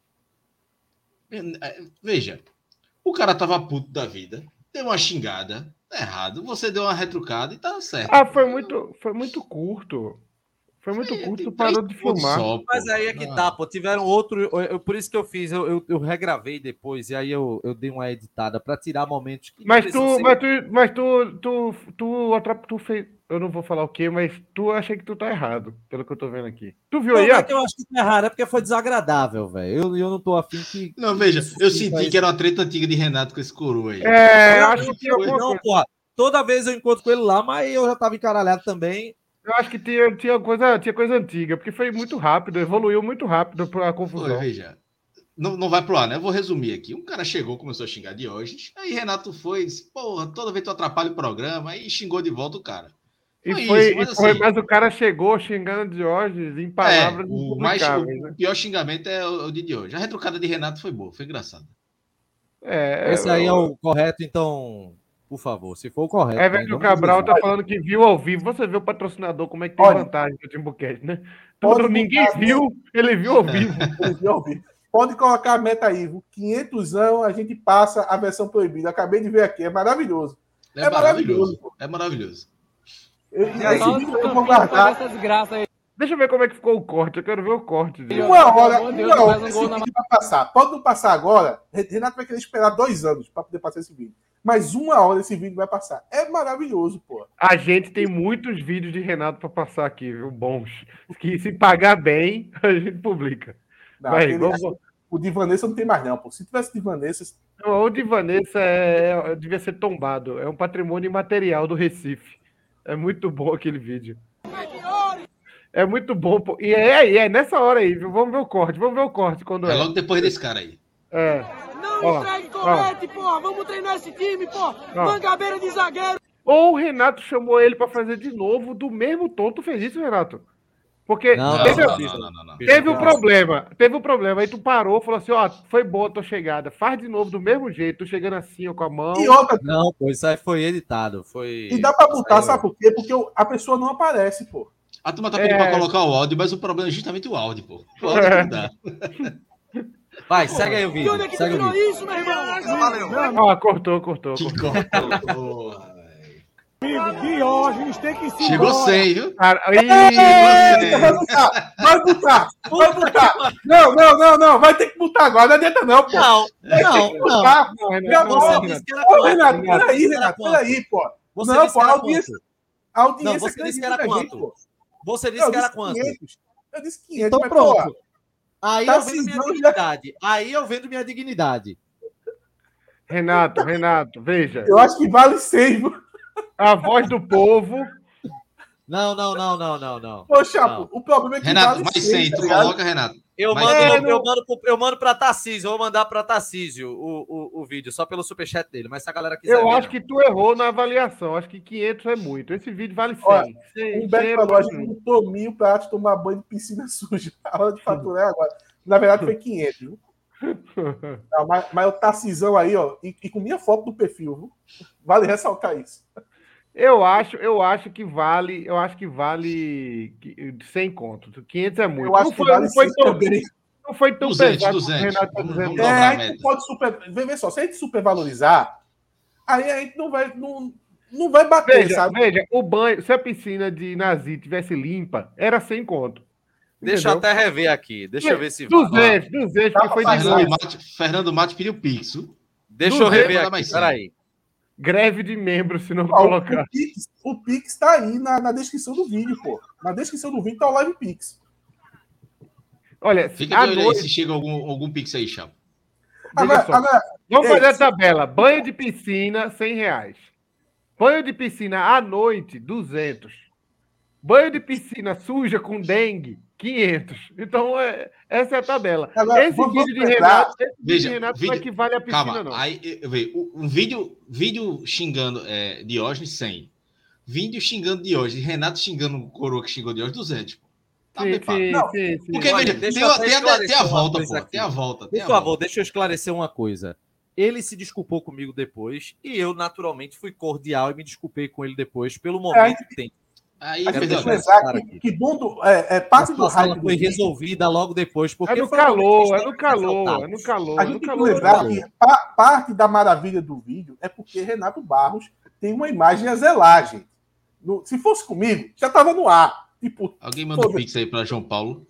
Veja, o cara tava puto da vida, deu uma xingada, tá errado. Você deu uma retrucada e tá certo. Ah, foi muito, foi muito curto. Foi muito Foi, curto, tem tu parou três de segundos filmar. só, pô. Mas aí é que Não. tá, pô. Tiveram outro. Eu, eu- por isso que eu fiz, eu, eu, eu regravei depois, e aí eu, eu dei uma editada pra tirar momentos que. Mas precisam tu, ser- mas tu, mas tu, tu, tu, atra- tu fez. Eu não vou falar o quê, mas tu achei que tu tá errado, pelo que eu tô vendo aqui. Tu viu Não, aí, não é ó? que eu acho que tá errado, é porque foi desagradável, velho. Eu, eu não tô afim que. Não, veja, eu Sim, senti mas- que era uma treta antiga de Renato com esse coroa aí. É, eu Eu acho que tinha alguma Não, coisa. porra. Toda vez eu encontro com ele lá, mas eu já tava encaralhado também. Eu acho que tinha, tinha, coisa, tinha coisa antiga, porque foi muito rápido, evoluiu muito rápido pra Foi, confusão. veja. Não, não vai pro ar, né? Eu vou resumir aqui. Um cara chegou, começou a xingar Diógenes. Aí Renato foi e disse: porra, toda vez tu atrapalha o programa. Aí xingou de volta o cara. E Foi foi, isso, mas e foi assim- mas o cara chegou xingando Diógenes em É, palavras o, mais, inpublicáveis, o né? pior xingamento é o, o de Diógenes. A retrucada de Renato foi boa, foi engraçada. É, Esse aí é o correto, então, por favor, se for o correto. né, Everton vamos Cabral dizer. tá falando que viu ao vivo. Você vê o patrocinador, como é que tem Olha, vantagem do Timbucast, né? pode Todo, ninguém botar, viu, ele viu ao vivo. Eu vi, eu vi. Pode colocar a meta aí, viu? quinhentos anos a gente passa a versão proibida. Acabei de ver aqui, é maravilhoso. É, É maravilhoso. maravilhoso. É maravilhoso. Eu, E aí? esse Só vídeo os eu vou campinhos pra ver guardar. essa desgraça aí. Deixa eu ver como é que ficou o corte. Eu quero ver o corte dele. Uma hora, Pelo amor de Deus, uma não hora faz um esse gol na vídeo vai passar. Pode não passar agora. Renato vai querer esperar dois anos para poder passar esse vídeo. Mas uma hora esse vídeo vai passar. É maravilhoso, pô. A gente tem muitos vídeos de Renato pra passar aqui, viu? Bons. Que se pagar bem, a gente publica. Não, Vai, aquele- vamos- O de Vanessa não tem mais, não, pô. Se tivesse de Vanessa, O de Vanessa é, é- devia ser tombado. É um patrimônio imaterial do Recife. É muito bom aquele vídeo. É muito bom, pô. E é aí, é nessa hora aí, viu? Vamos ver o corte, vamos ver o corte quando É é. logo depois desse cara aí. É. Não Ó, entregue ó. colete, porra. Vamos treinar esse time, porra. Ó. Mangabeira de zagueiro. Ou o Renato chamou ele pra fazer de novo do mesmo tom. Tu fez isso, Renato? Porque Não, Não, teve, não, não, não, não, não. teve um Não. problema. Teve um problema. Aí tu parou, falou assim: ó, foi boa a tua chegada. Faz de novo do mesmo jeito. Tu chegando assim, ó, com a mão. e outra, Não, pô, isso aí foi editado. Foi. e dá pra isso botar, aí, sabe por quê? Porque o- a pessoa não aparece, pô. A turma tá pedindo É. pra colocar o áudio, mas o problema é justamente o áudio, pô. O áudio É. não dá. Vai, segue aí o De vídeo. onde é que tu Segue o tirou vídeo. isso, meu irmão? Valeu. Ó, cortou, cortou, Que cortou. cortou, porra, velho. Diógenes tem que se Chegou sem, viu? Cara, Eita, ih, vai botar, vai botar, vai botar. Não, não, não, não. Vai ter que botar agora. Não adianta, não, pô. Não, não, não. Botar. não, Meu Renato, amor, Você não, disse que era Ô, quanto? Renato, Renato, peraí, você era Renato, quanto? peraí, pô. Você Não, disse pô, que a era audiência, quanto? a audiência Não, você disse que acredita era na gente, quanto? pô. Você disse Eu que era disse quanto? quinhentos. Eu disse quinhentos, Então mas, pronto. pô, Aí Tá eu vendo minha cismando, dignidade. Aí eu vendo minha dignidade. Renato, Renato, veja. eu acho que vale cem, viu? A voz do povo. Não, não, não, não, não, não. Ô, Chapo, Não. o problema é que Renato, vale mais cem, cem, tá tu ligado? coloca, Renato. Eu Mas mando, tem- eu, mando, pro- eu mando pra Tarcísio, eu vou mandar pra Tarcísio o, o, o vídeo, só pelo superchat dele. Mas se a galera quiser. Eu ver, acho não. que tu errou na avaliação. Acho que quinhentos é muito. Esse vídeo vale cem. Olha, cem, O cem Beto é falou, a muito. gente botou mil pra arte tomar banho de piscina suja. A hora de faturar é agora. Na verdade, foi quinhentos, viu? Não, mas, mas o Tarcisão aí, ó, e, e com minha foto do perfil, viu? Vale ressaltar isso. Eu acho, eu acho que vale, eu acho que vale que- cem contos. quinhentos é muito. Eu acho não que foi, vale não foi cem tão, também. não foi tão duzentos, pesado. duzentos. O Renato tá Vamos- dizendo. vamos não. dobrar É, a a gente meta. pode super. Vê só, se a gente supervalorizar, aí a gente não vai, não, não vai bater, Veja, sabe? veja, o banho, se a piscina de Nazi tivesse limpa, era sem conto. Deixa eu Entendeu? até rever aqui. Deixa eu ver se vai. duzentos, duzentos, que foi de Fernando noite. Mate, Fernando Mate pediu Pix. viu? Deixa eu duzentos, rever mandar aqui. mais Peraí. Greve de membros, se não Ó, colocar. o, Pix, o Pix tá aí na, na descrição do vídeo, pô. Na descrição do vídeo tá o Live Pix. Olha, Fica à de olho aí noite, se chega algum, algum Pix aí, Chapa. veja Agora, só. agora, Vamos Ei, fazer a se- tabela. Banho de piscina, cem reais. Banho de piscina à noite, duzentos. Banho de piscina suja com dengue, quinhentos. Então, é, essa é a tabela. Agora, esse vamos vídeo de lembrar- Renato, esse vídeo Veja, de Renato vídeo- não equivale à piscina, Calma, não. aí eu vejo um vídeo, vídeo xingando é, Diógenes, cem. Vídeo xingando Diógenes, Renato xingando o coroa que xingou Diógenes, duzentos. Pô. Tá Sim, bem pago. sim, Não, sim, sim. Porque, Olha, veja, deixa tem, eu a- até tem a, tem a esclarecer uma volta, coisa pô. aqui. Tem a volta. Tem Por a favor, volta. deixa eu esclarecer uma coisa. Ele se desculpou comigo depois e eu, naturalmente, fui cordial e me desculpei com ele depois pelo momento que tem. Aí, a Quero gente tem que deixar perdão. lembrar isso que, que bom do, é, é A parte do situação ela hype. foi do vídeo. resolvida logo depois, porque É no foi um momento que calor, é estamos no calor, é exaltados. no calor, A é no gente tem que calor. lembrar calor. que pa- parte da maravilha do vídeo é porque Renato Barros tem uma imagem a zelar, gente. No- se fosse comigo, já tava no ar. Tipo, Alguém manda um Foda-se. Pix aí para João Paulo.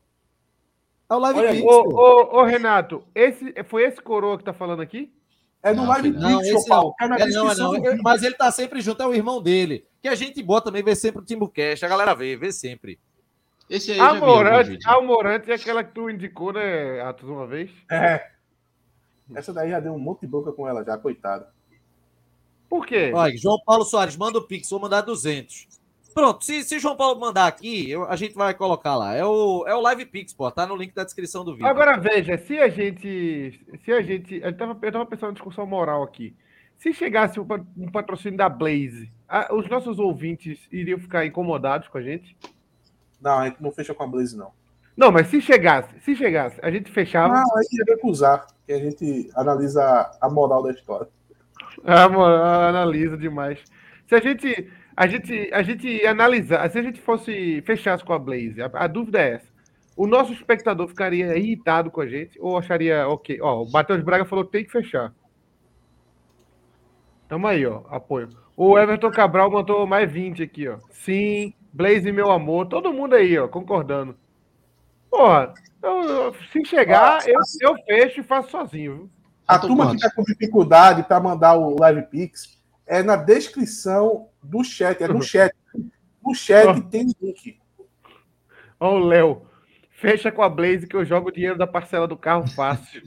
É o Live Olha Pix, aí. Ô, pô. ô, ô, Renato, esse, foi esse coroa que tá falando aqui? é no Não, Live foi Pix, Não, João esse Paulo. não. Tá na É não, é descrição não. do vídeo. Mas ele tá sempre junto, é o irmão dele. Que a gente bota também, vê sempre o Timbucast. A galera vê, vê sempre. Esse aí eu já vi alguns Almorante, vídeos. Almorante é aquela que tu indicou, né, Atos, uma vez? É. Essa daí já deu um monte de boca com ela já, coitada. Por quê? Olha, João Paulo Soares, manda o Pix, vou mandar duzentos. Pronto, se, se João Paulo mandar aqui, eu- a gente vai colocar lá. É o, é o Live Pix, pô, tá no link da descrição do vídeo. Agora veja, se a gente. Se a gente. Eu tava, eu tava pensando em discussão moral aqui. Se chegasse um, pa- um patrocínio da Blaze, a- os nossos ouvintes iriam ficar incomodados com a gente? Não, a gente não fecha com a Blaze, não. Não, mas se chegasse, se chegasse, a gente fechava. Não, aí ia recusar, que a gente analisa a moral da história. Ah, mano, analisa demais. Se a gente, a gente, a gente analisar, se a gente fosse fechasse com a Blaze, a, a dúvida é essa: o nosso espectador ficaria irritado com a gente ou acharia ok? Ó, o Matheus Braga falou que tem que fechar. Tamo aí, ó, apoio. O Everton Cabral mandou mais vinte aqui, ó. Sim, Blaze, meu amor, todo mundo aí, ó, concordando. Porra, eu- eu- se chegar, eu, eu fecho e faço sozinho, viu? A Faltam turma que quantos? tá com dificuldade para mandar o Live Pix é na descrição do chat, é no chat. No chat tem link. Ó, o Léo. Fecha com a Blaze que eu jogo o dinheiro da parcela do carro fácil.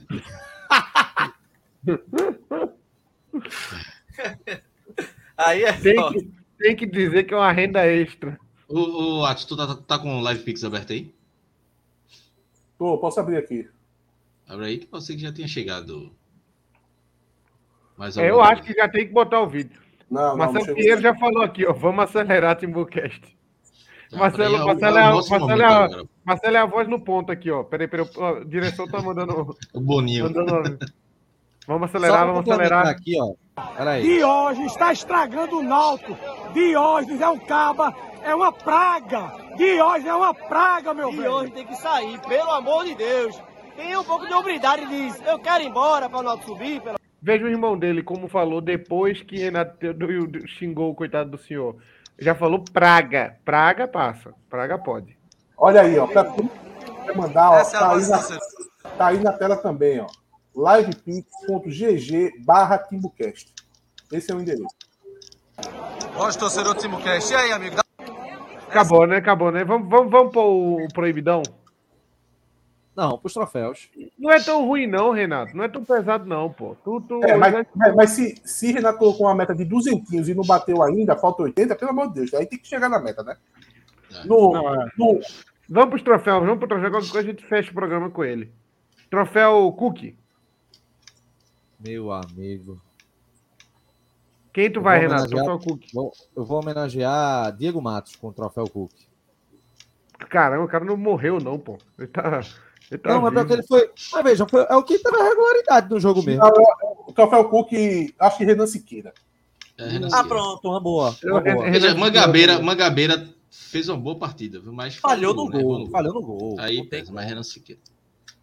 Aí é Tem foda. que, tem que dizer que é uma renda extra. O, o Atos, tu tá, tá com o Live Pix aberto aí? Tô, posso abrir aqui. Abre aí que pode ser que já tenha chegado. Mais É, eu alguma acho que já tem que botar o vídeo. Não, não, não Marcelo chegou. Pinheiro já falou aqui, ó. Vamos acelerar Timbucast. Tá, Marcelo, peraí, é o- Marcelo, é o é, a- nosso Marcelo, momento é a, agora. Marcelo é a voz no ponto aqui, ó. Peraí, peraí. ó, A direção tá mandando. O Boninho. mandando vamos Só acelerar, pra vamos complementar acelerar. aqui, ó. Peraí. Diógenes está estragando o Náutico. Diógenes é um caba, é uma praga. Diógenes é uma praga, meu velho. Diógenes tem que sair, pelo amor de Deus. Tem um pouco de hombridade disso. Eu quero ir embora para o Náutico subir. Pelo... Veja o irmão dele, como falou depois que Renato Teodoro xingou o coitado do senhor. Já falou praga. Praga passa. Praga pode. Olha aí, ó. Pra tu quer mandar, ó, Essa é a tá, aí base na, do tá aí na tela também, ó. livepix.gg barra Timbucast. Esse é o endereço. Hoje, torcedor do Timbucast. E aí, amigo? Dá- Acabou, né? Acabou, né? Vamos, vamos, vamos pôr o proibidão? Não, pros troféus. Não é tão ruim, não, Renato. Não é tão pesado, não, pô. Tu, tu, É, mas, mas, mas se, se Renato colocou uma meta de duzentinhos e não bateu ainda, falta oitenta, pelo amor de Deus, aí tem que chegar na meta, né? No, Não, é. no, Vamos pros troféus, vamos pro troféu. Qualquer coisa a gente fecha o programa com ele. Troféu Cook. Meu amigo. Quem tu Eu vai, vou Renato? homenagear- Troféu Cook. Vou- Eu vou homenagear Diego Matos com o troféu Cook. Caramba, o cara não morreu, não, pô. Ele tá. Ele tá Não, mas vivo. porque ele foi. Mas veja, foi, é o que teve a regularidade no jogo mesmo. o troféu Cook, acho que Renan Siqueira. É, Renan Ah, Siqueira. pronto, uma boa. Eu- Uma boa. Renan Veja, Siqueira. Mangabeira, Mangabeira fez uma boa partida, viu? Mas Falhou no né? gol, Vamos- falhou no gol. Aí Não tem pesa, mas Renan Siqueira.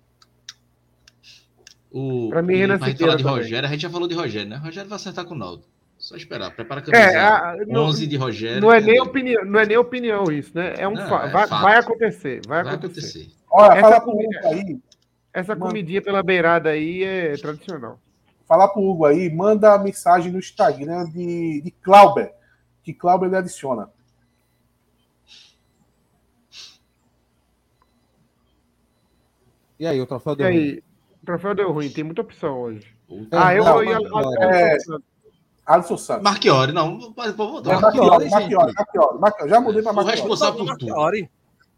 O, Pra mim, e Renan pra gente Siqueira falar de também. Rogério, a gente já falou de Rogério, né? Rogério vai acertar com o Naldo. Só esperar. Prepara a É, camisa a- não, onze de Rogério. não é que nem doido. opinião, não é nem opinião isso, né? É um Não, fa- é vai, fato. vai acontecer, vai, Vai acontecer. acontecer. Olha, Essa fala pro comida- Hugo aí. Essa Mano. comidinha pela beirada aí é tradicional. Falar pro Hugo aí, manda a mensagem no Instagram de, de Clauber, que Clauber ele adiciona. E aí, o troféu E deu ruim. aí, o troféu deu ruim, tem muita opção hoje. O- Ah, eu não, vou ir mas- a- é- a- Alisson Santos. Marchiori, não. Pode, pode É voltar. Marchiori, Marchiori, Marchiori, gente. Marchiori, Marchiori. Já mudei pra O Marchiori. responsável por tudo. Marchiori.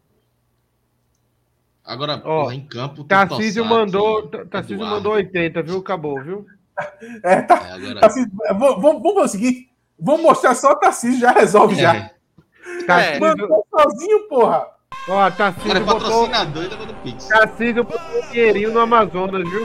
Agora, Ó, porra, em campo. tem Tarcísio Tossati, mandou, Tarcísio Eduardo. mandou oitenta, viu? Acabou, viu? É, tá, É, agora... Tarcísio, vamos, vamos vamos fazer o seguinte, vamos mostrar só o Tarcísio, já resolve já. É, Tarcísio, Mandou sozinho, porra. ó, o cara Tarcísio é botou, patrocinador e tá dando Pix. Tarcísio botou um dinheirinho no Amazonas, viu?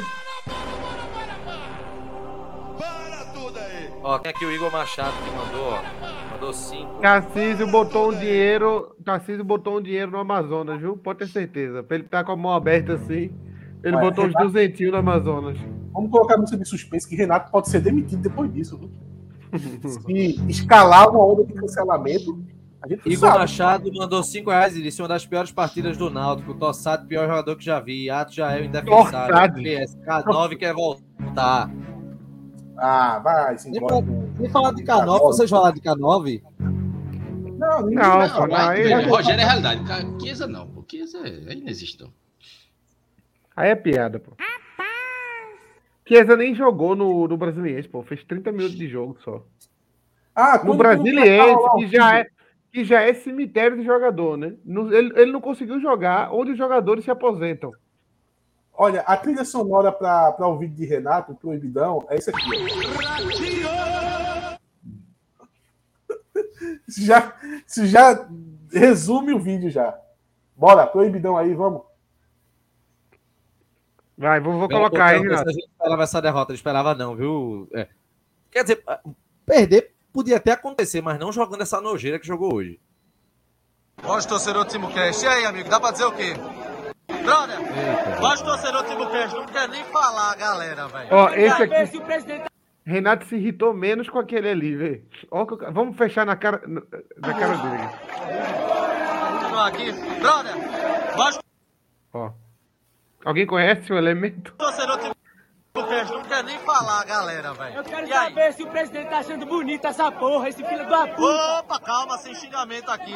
Ó, tem aqui o Igor Machado que mandou, ó. Mandou cinco. Tarcísio botou um dinheiro, Tarcísio botou um dinheiro no Amazonas, viu? Pode ter certeza. Pra ele estar com a mão aberta assim, ele Ué, botou uns Renato- duzentinhos no Amazonas. Vamos colocar a música de suspense que Renato pode ser demitido depois disso. Viu? Se escalar uma onda de cancelamento, a gente Igor sabe. Machado mandou cinco reais e disse uma das piores partidas do Náutico. Tossati, pior jogador que já vi. Ato já é o indefensável. Tossati. P S K nove quer voltar. Ah, vai, se Nem, embora. fa- nem falar de K nove, vocês falaram de K nove? Não, ninguém Não, vai pô, falar. não, aí- Mas, Rogério é realidade. Ca- Chiesa não. pô. Chiesa é, é inexistente. Aí é piada, pô. Chiesa nem jogou no, no Brasiliense, pô. Fez trinta minutos de jogo só. Ah, No quando- Brasiliense, quando- que já é, que já é cemitério de jogador, né? No- Ele, ele não conseguiu jogar onde os jogadores se aposentam. Olha, a trilha sonora para o vídeo de Renato, o Proibidão, é isso aqui. Isso já, isso já resume o vídeo já. Bora, Proibidão aí, vamos. Vai, vou, vou colocar aí, Renato. A gente esperava essa derrota, não esperava não, viu? É. Quer dizer, perder podia até acontecer, mas não jogando essa nojeira que jogou hoje. Voz torcedor do Timbucast. E aí, amigo, dá pra dizer o quê? Brother, voz torcedor do Timbucast. Não quer nem falar, galera, velho. Ó, esse Quero ver aqui, se o presidente Renato se irritou menos com aquele ali, velho. Ó, que o- Vamos fechar na cara, na cara dele. Continuar aqui. Brother, voz Ó. Alguém conhece o elemento? torcedor do Timbucast. Não quer nem falar, galera, velho. Eu quero E aí? saber se o presidente tá achando bonita essa porra, esse filho da puta. Opa, calma, sem xingamento aqui.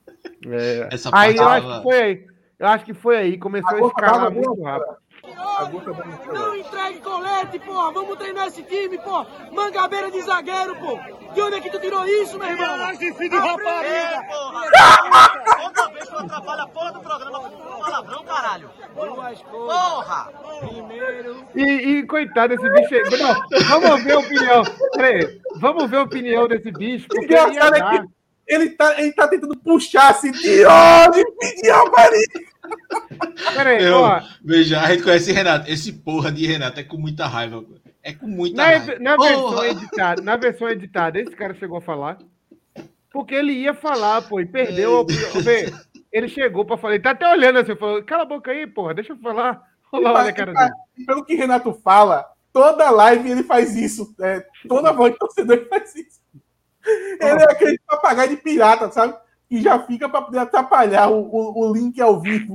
É. Essa Aí parte eu acho tava- que foi aí. Eu acho que foi aí. Começou a A gota escalar d'água muito boa, rápido. A gota d'água boa. Não entregue colete, porra. Vamos treinar esse time, porra. Mangabeira de zagueiro, pô. De onde é que tu tirou isso, meu irmão? Filho de Ei, rapariga. porra! Outra vez que eu atrapalho a porra do programa com palavrão, caralho! Duas coisas. Porra! Primeiro, E, e coitado desse bicho aí. Não, vamos ver a opinião. Peraí, vamos ver a opinião desse bicho. O Porque ele ia engraçado é dar. que ele tá, ele tá tentando puxar assim, de onde pedir rapariga. Peraí, Eu, ó. veja, a gente conhece Renato. Esse porra de Renato é com muita raiva. pô. É com muita Na, raiva. na versão Porra! editada, na versão editada, esse cara chegou a falar. Porque ele ia falar, pô, e perdeu. a opinião. Vê, ele chegou pra falar, ele tá até olhando assim, falou: cala a boca aí, porra, deixa eu falar. Olha lá, olha a cara dele. Pelo que Renato fala, toda live ele faz isso. É, toda voz de torcedor ele faz isso. Ele é aquele papagaio de pirata, sabe? Que já fica para poder atrapalhar o, o, o link ao vivo.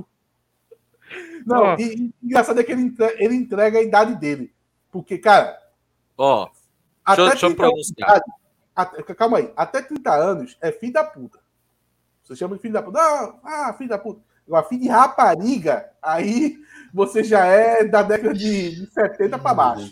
Não, Ó. e, e engraçado é que ele entrega, ele entrega a idade dele. Porque, cara, Ó, até deixa eu trinta anos de pronunciar. idade- até- calma aí, até trinta anos é filho da puta. Você chama de filho da puta. Não, ah, filho da puta. Agora, filho de rapariga, aí você já é da década de, de setenta para baixo.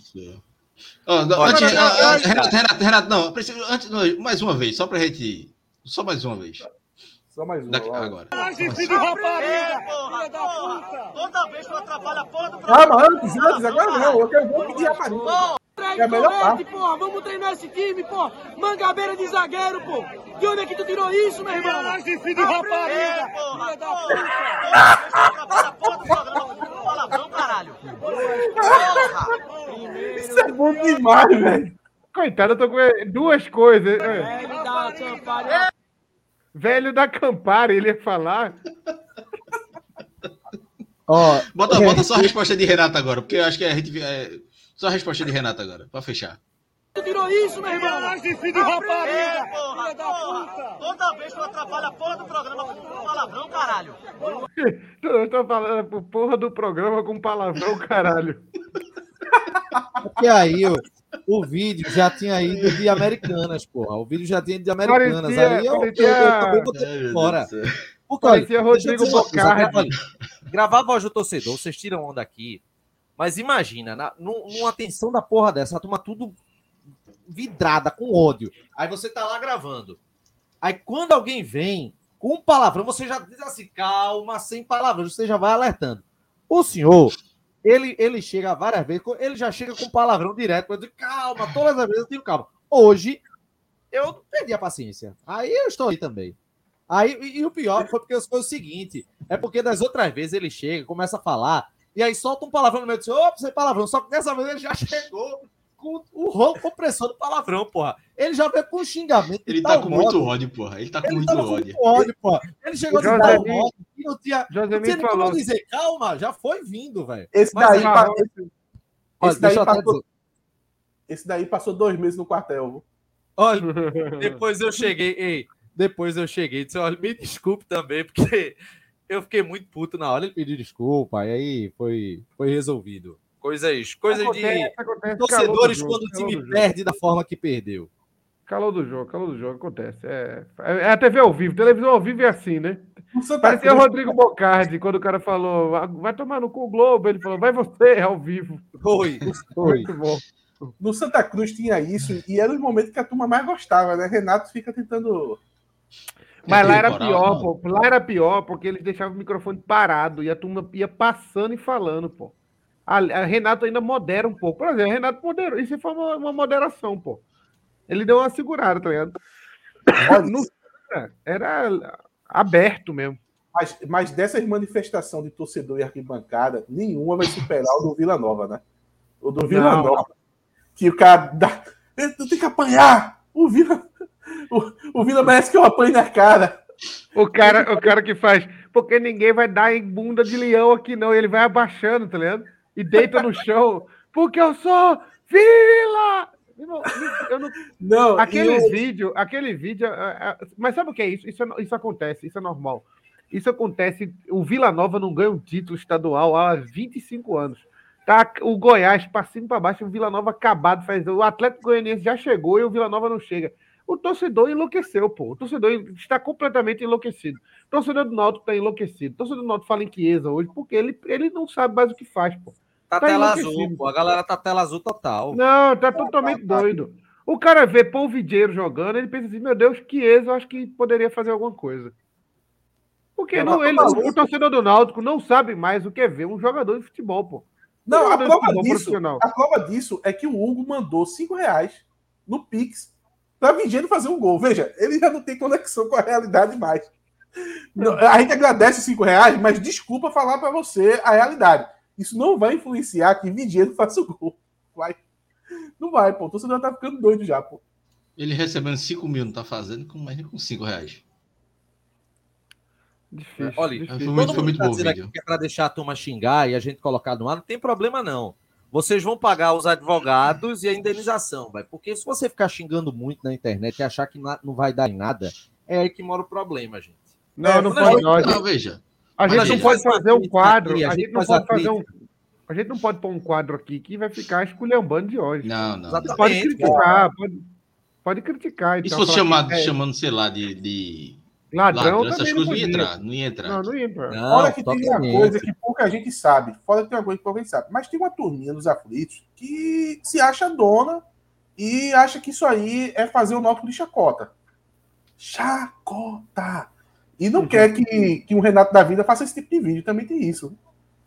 Ó, não, Olha, antes- não, ah, não, ah, não, Renato, Renato, Renato, não, preciso, antes, não, mais uma vez, só pra gente. Só mais uma vez. Só mais um. Daqui, ó. agora. filho de Ei, rapariga. porra, Filha da porra! puta. Outra vez que eu atrapalho a porra do programa. Calma, antes, antes, agora não. Eu quero ver o pedir rapariga. Entregue É a melhor colete, porra. Vamos treinar esse time, porra. Mangabeira de zagueiro, pô. De onde é que tu tirou isso, meu irmão? Filho de Ei, rapariga. porra, Filha da porra! puta. Outra vez que eu atrapalho a porra do programa com palavrão, caralho! Porra! Isso é bom demais, velho. Coitado, eu tô com duas coisas. É. Ele dá Campari. Velho da Campari, ele ia falar. Ó, Bota, bota só a resposta de Renato agora, porque eu acho que a gente. É, só a resposta de Renato agora, pra fechar. Tu tirou isso, meu irmão? Filho de rapariga! Porra, Filha da porra. puta! Toda vez que eu atrapalho a porra do programa com palavrão, caralho. Eu tô falando por porra do programa com palavrão, caralho. Porque aí o, o vídeo já tinha ido de Americanas, porra. O vídeo já tinha ido de Americanas. Parecia- aí eu, parecia- eu, eu também botei Ai, meu fora. Deus do céu. Porque, olha, Parecia deixa eu Rodrigo dizer uma coisa, Bocardi. olha, Gravar a voz do torcedor, vocês tiram onda aqui. Mas imagina, na, num- numa tensão da porra dessa, a turma tudo vidrada, com ódio. Aí você tá lá gravando. Aí quando alguém vem com palavrão, você já diz assim, calma, sem palavrão, você já vai alertando. O senhor, ele, ele chega várias vezes, ele já chega com palavrão direto, eu digo, calma, todas as vezes eu tenho calma. Hoje, eu perdi a paciência. Aí eu estou aí também. Aí, e, e o pior foi porque foi o seguinte, é porque das outras vezes ele chega, começa a falar, e aí solta um palavrão no meio do opa, sem palavrão, só que dessa vez ele já chegou com o rolo compressor do palavrão, porra. Ele já veio com xingamento. Ele tá com muito ódio, porra. Ele tá com Ele muito tava com ódio. muito ódio, porra. Ele chegou de José tal Mi- modo que não tinha, não José tinha Mi nem como falou. dizer, calma, já foi vindo, velho. Esse Mas daí, aí, pa- olha, esse, daí deixa eu até passou, dizer. esse daí passou dois meses no quartel. Viu? Olha, depois eu cheguei, ei, depois eu cheguei e disse, olha, me desculpe também, porque eu fiquei muito puto na hora. Ele pediu desculpa, e aí foi, foi resolvido. Coisas, coisas de Acontece, acontece, calor do Torcedores jogo, quando o calor time do jogo. perde da forma que perdeu. Calor do jogo, calor do jogo, acontece. É, é a T V ao vivo, televisão ao vivo é assim, né? O Santa Parecia o Cruz- Rodrigo Bocardi, quando o cara falou, vai tomar no cu o Globo, ele falou, vai você ao vivo. Foi, foi. Muito bom. No Santa Cruz tinha isso, e era o momento que a turma mais gostava, né? Renato fica tentando. Mas lá era temporal, pior, não. pô. Lá era pior, porque eles deixavam o microfone parado e a turma ia passando e falando, pô. A, a Renato ainda modera um pouco. Por exemplo, a Renato moderou. Isso foi uma, uma moderação, pô. Ele deu uma segurada, tá ligado? No, era aberto mesmo. Mas, mas dessas manifestações de torcedor e arquibancada, nenhuma vai superar o do Vila Nova, né? O do Vila Não. Nova. Que o cara dá. Tu tem que apanhar! O Vila. O, o Vila merece que eu apanhe na cara. O cara, o cara que faz, porque ninguém vai dar em bunda de leão aqui, não. E ele vai abaixando, tá ligado? E deita no chão, porque eu sou Vila! Irmão, eu não- Não, Aquele e eu- vídeo, aquele vídeo. é, é, Mas sabe o que é isso? Isso, é- isso acontece, isso é normal. Isso acontece. O Vila Nova não ganha um título estadual há vinte e cinco anos. Tá o Goiás para cima e para baixo, o Vila Nova acabado faz. O Atlético Goianiense já chegou e o Vila Nova não chega. O torcedor enlouqueceu, pô. O torcedor está completamente enlouquecido. O torcedor do Náutico está enlouquecido. O torcedor do Náutico fala em Chiesa hoje porque ele, ele não sabe mais o que faz, pô. Tá, Tá tela enlouquecido. azul, pô. A galera tá tela azul total. Não, tá totalmente doido. O cara vê Polvideiro jogando, ele pensa assim, meu Deus, Chiesa, eu acho que poderia fazer alguma coisa. Porque Não, não, tá ele, maluco. o torcedor do Náutico não sabe mais o que é ver um jogador de futebol, pô. Não, a Jogador de prova, futebol disso, profissional. a prova disso é que o Hugo mandou cinco reais no Pix pra Vigílio fazer um gol. Veja, ele já não tem conexão com a realidade mais. Não, a gente agradece os cinco reais, mas desculpa falar pra você a realidade. Isso não vai influenciar que Vigílio faça o gol. Vai. Não vai, pô. O torcedor tá ficando doido já, pô. Ele recebendo cinco mil, não tá fazendo, com mais nem com cinco reais. Difícil, Olha, difícil. Foi muito, Todo foi mundo muito tá bom o dizendo aqui vídeo. que é pra deixar a turma xingar e a gente colocar no ar, não tem problema não. Vocês vão pagar os advogados e a indenização, vai. Porque se você ficar xingando muito na internet e achar que na- não vai dar em nada, é aí que mora o problema, gente. Não, não Quando a pode. gente- não. A Não, gente, veja. a gente Mas não a pode gente faz fazer um uma quadro. crítica A aqui, a gente gente não faz pode a fazer um. A gente não pode pôr um quadro aqui que vai ficar esculhambando de hoje. Não, não. Exatamente. Pode criticar, pode, pode criticar. E se então, fosse falar chamado, que é chamando, sei lá, de, de ladrão, ladrão, essas também coisas não ia podia. entrar. Não ia entrar. Não, não ia entrar. Não, Fora que tem uma totalmente. coisa que pouca gente sabe. Fora que tem uma coisa que pouca gente sabe. Mas tem uma turminha nos aflitos que se acha dona e acha que isso aí é fazer o Náutico de chacota. Chacota! E não quer que, que um Renato da Vida faça esse tipo de vídeo. Também tem isso.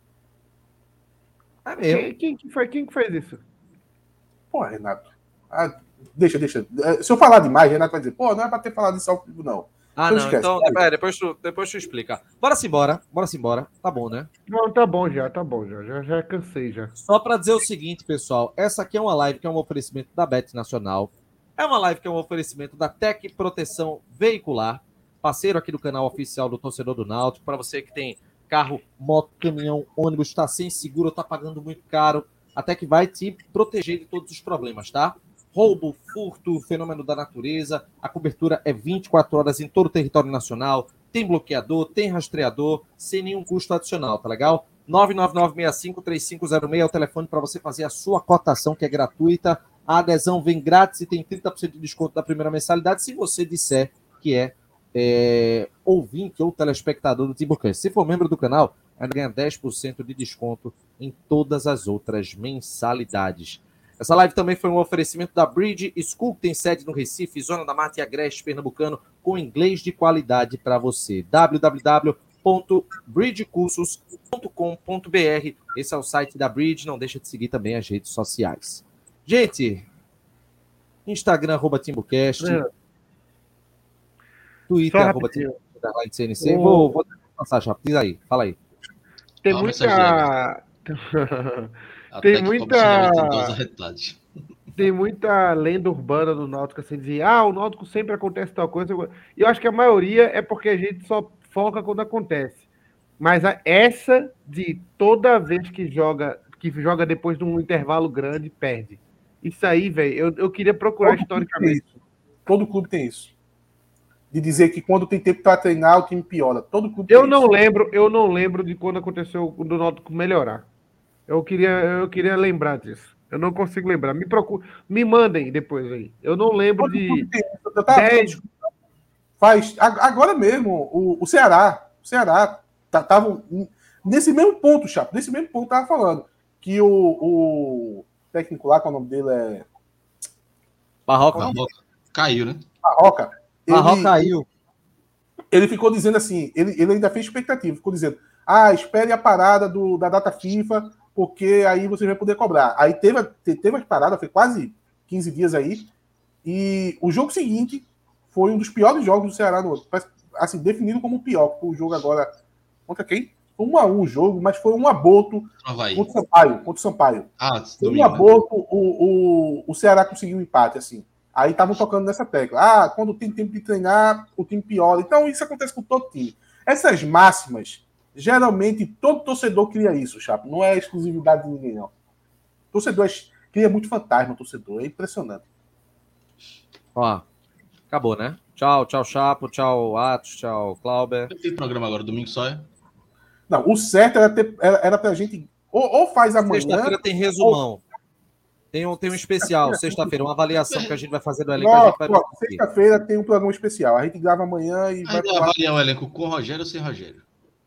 É mesmo. Quem, quem, que foi, quem que fez isso? Pô, Renato. Ah, deixa, deixa. Eh, Se eu falar demais, Renato vai dizer, pô, não é pra ter falado isso ao vivo, não. Ah, Então não, esquece. então é, depois, tu, depois tu explica. Bora se embora, bora se embora. Tá bom, né? Não, tá bom já, tá bom já. Já, já cansei já. Só para dizer o seguinte, pessoal, essa aqui é uma live que é um oferecimento da Bet Nacional. É uma live que é um oferecimento da Tec Proteção Veicular, parceiro aqui do canal oficial do Torcedor do Náutico. Para você que tem carro, moto, caminhão, ônibus, está sem seguro, está pagando muito caro, até que vai te proteger de todos os problemas, tá? Roubo, furto, fenômeno da natureza, a cobertura é vinte e quatro horas em todo o território nacional, tem bloqueador, tem rastreador, sem nenhum custo adicional, tá legal? nove nove nove seis cinco três cinco zero seis é o telefone para você fazer a sua cotação, que é gratuita. A adesão vem grátis e tem trinta por cento de desconto da primeira mensalidade se você disser que é, é ouvinte ou telespectador do Timbucast. Se for membro do canal, ainda ganha dez por cento de desconto em todas as outras mensalidades. Essa live também foi um oferecimento da Bridge School, que tem sede no Recife, Zona da Mata e Agreste, Pernambucano, com inglês de qualidade para você. w w w ponto bridge cursos ponto com ponto b r. Esse é o site da Bridge, não deixa de seguir também as redes sociais. Gente, Instagram, arroba Timbucast, é. Twitter, arroba Timbucast, oh. Vou, vou passar já, diz aí, fala aí. Tem ah, muita... Tem muita... Tem muita lenda urbana do Náutico, assim, dizer, ah, o Náutico sempre acontece tal coisa. E eu acho que a maioria é porque a gente só foca quando acontece. Mas a, essa de toda vez que joga, que joga depois de um intervalo grande, perde. Isso aí, velho, eu, eu queria procurar Todo historicamente. Clube Todo clube tem isso. De dizer que quando tem tempo para treinar, o time piora. Todo clube eu tem não isso. lembro, eu não lembro de quando aconteceu do Náutico melhorar. Eu queria, eu queria lembrar disso. Eu não consigo lembrar. Me procure, me mandem depois aí. Eu não lembro Todo de dez... Faz agora mesmo o, o Ceará, o Ceará tava nesse mesmo ponto, Chapo, nesse mesmo ponto tava falando que o, o técnico lá, qual é o nome dele é Barroca, Barroca. Caiu, né? Barroca. Barroca caiu. Ele ficou dizendo assim, ele, ele ainda fez expectativa, ficou dizendo, ah, espere a parada do, da data FIFA, porque aí você vai poder cobrar. Aí teve, teve a parada, foi quase quinze dias aí, e o jogo seguinte foi um dos piores jogos do Ceará no outro. Assim, definido como o pior, porque o jogo agora... Contra quem? Foi um a um o jogo, mas foi um aborto Havaí. contra o Sampaio. Contra o Sampaio. Ah, foi um aborto, o, o, o Ceará conseguiu um empate, assim. Aí estavam tocando nessa tecla. Ah, quando tem tempo de treinar, o time piora. Então, isso acontece com todo time. Essas máximas, geralmente, todo torcedor cria isso, Chapo. Não é exclusividade de ninguém, não. Torcedor é, cria muito fantasma, torcedor. É impressionante. Ó, acabou, né? Tchau, tchau, Chapo, tchau, Atos, tchau, Clauber. Tem programa agora, domingo só, é? Não, o certo era, ter, era, era pra gente... Ou, ou faz amanhã... Sexta-feira tem resumão. Ou... Tem, um, tem um especial, sexta-feira, uma avaliação que a gente vai fazer do elenco. Ó, vai... Sexta-feira tem um programa especial. A gente grava amanhã e vai... vai avaliar o elenco com o Rogério ou sem Rogério?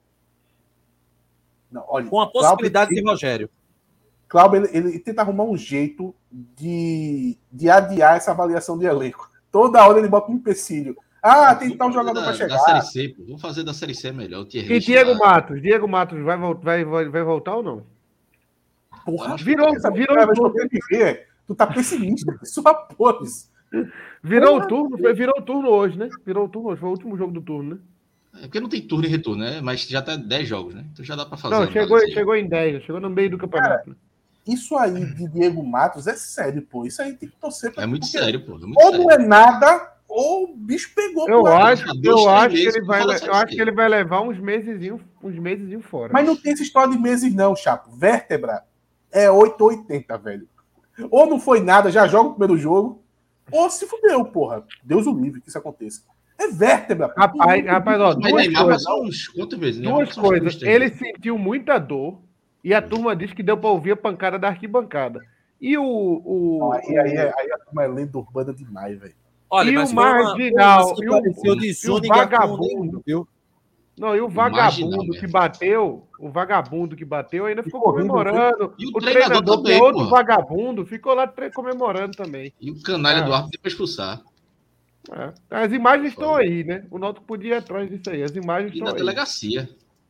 Não, olha, com a possibilidade Cláudio, de Rogério. Cláudio, ele, ele tenta arrumar um jeito de, de adiar essa avaliação de elenco. Toda hora ele bota um empecilho. Ah, tem tal jogador para chegar. Da Série C, pô. Vamos fazer da Série C melhor. O e Diego lá. Matos? Diego Matos vai, vai, vai, vai voltar ou não? Porra, virou, virou, virou um turno. Tu tá pessimista. Só pôs. Virou o turno, foi, virou o turno hoje, né? Virou o turno hoje, foi o último jogo do turno, né? É porque não tem turno e retorno, né? Mas já tá dez jogos, né? Então já dá para fazer. Não, chegou, chegou em dez, chegou no meio do campeonato. Cara, isso aí de Diego Matos é sério, pô. Isso aí tem que torcer pra... É muito sério, pô. É muito ou sério. não é nada, ou o bicho pegou. Eu acho, eu acho que ele vai, eu acho que ele vai levar uns meses, uns meses fora. Mas não tem essa história de meses não, Chapo. Vértebra é oito ou oitenta, velho. Ou não foi nada, já joga o primeiro jogo, ou se fudeu, porra. Deus o livre que isso aconteça. É vértebra. Rapaz, rapaz, ó, duas coisas. Uns, quantas vezes, né? Duas coisas. Ele sentiu muita dor e a turma disse que deu para ouvir a pancada da arquibancada. E o... o, aí, o... Aí, aí, aí a turma é lenda urbana demais, velho. Olha, e o marginal, e o, e o vagabundo, viu? Não, e o vagabundo que bateu, o vagabundo que bateu ainda ficou comemorando. E o, o treinador, treinador também, outro vagabundo ficou lá comemorando também. E o canalha é. do árbitro para expulsar. É. As imagens estão aí, né? O Náutico podia ir atrás disso aí. As imagens estão aí. E na delegacia.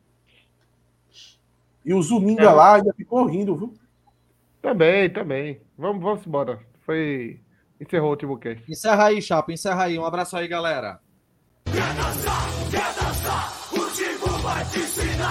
E o Zuminga é. lá ainda ficou rindo, viu? Também, também. Vamos, vamos embora. Foi... Encerrou o Timbucast. Encerra aí, Chapo. Encerra aí. Um abraço aí, galera. Quer dançar, quer dançar, o Timbu vai te ensinar.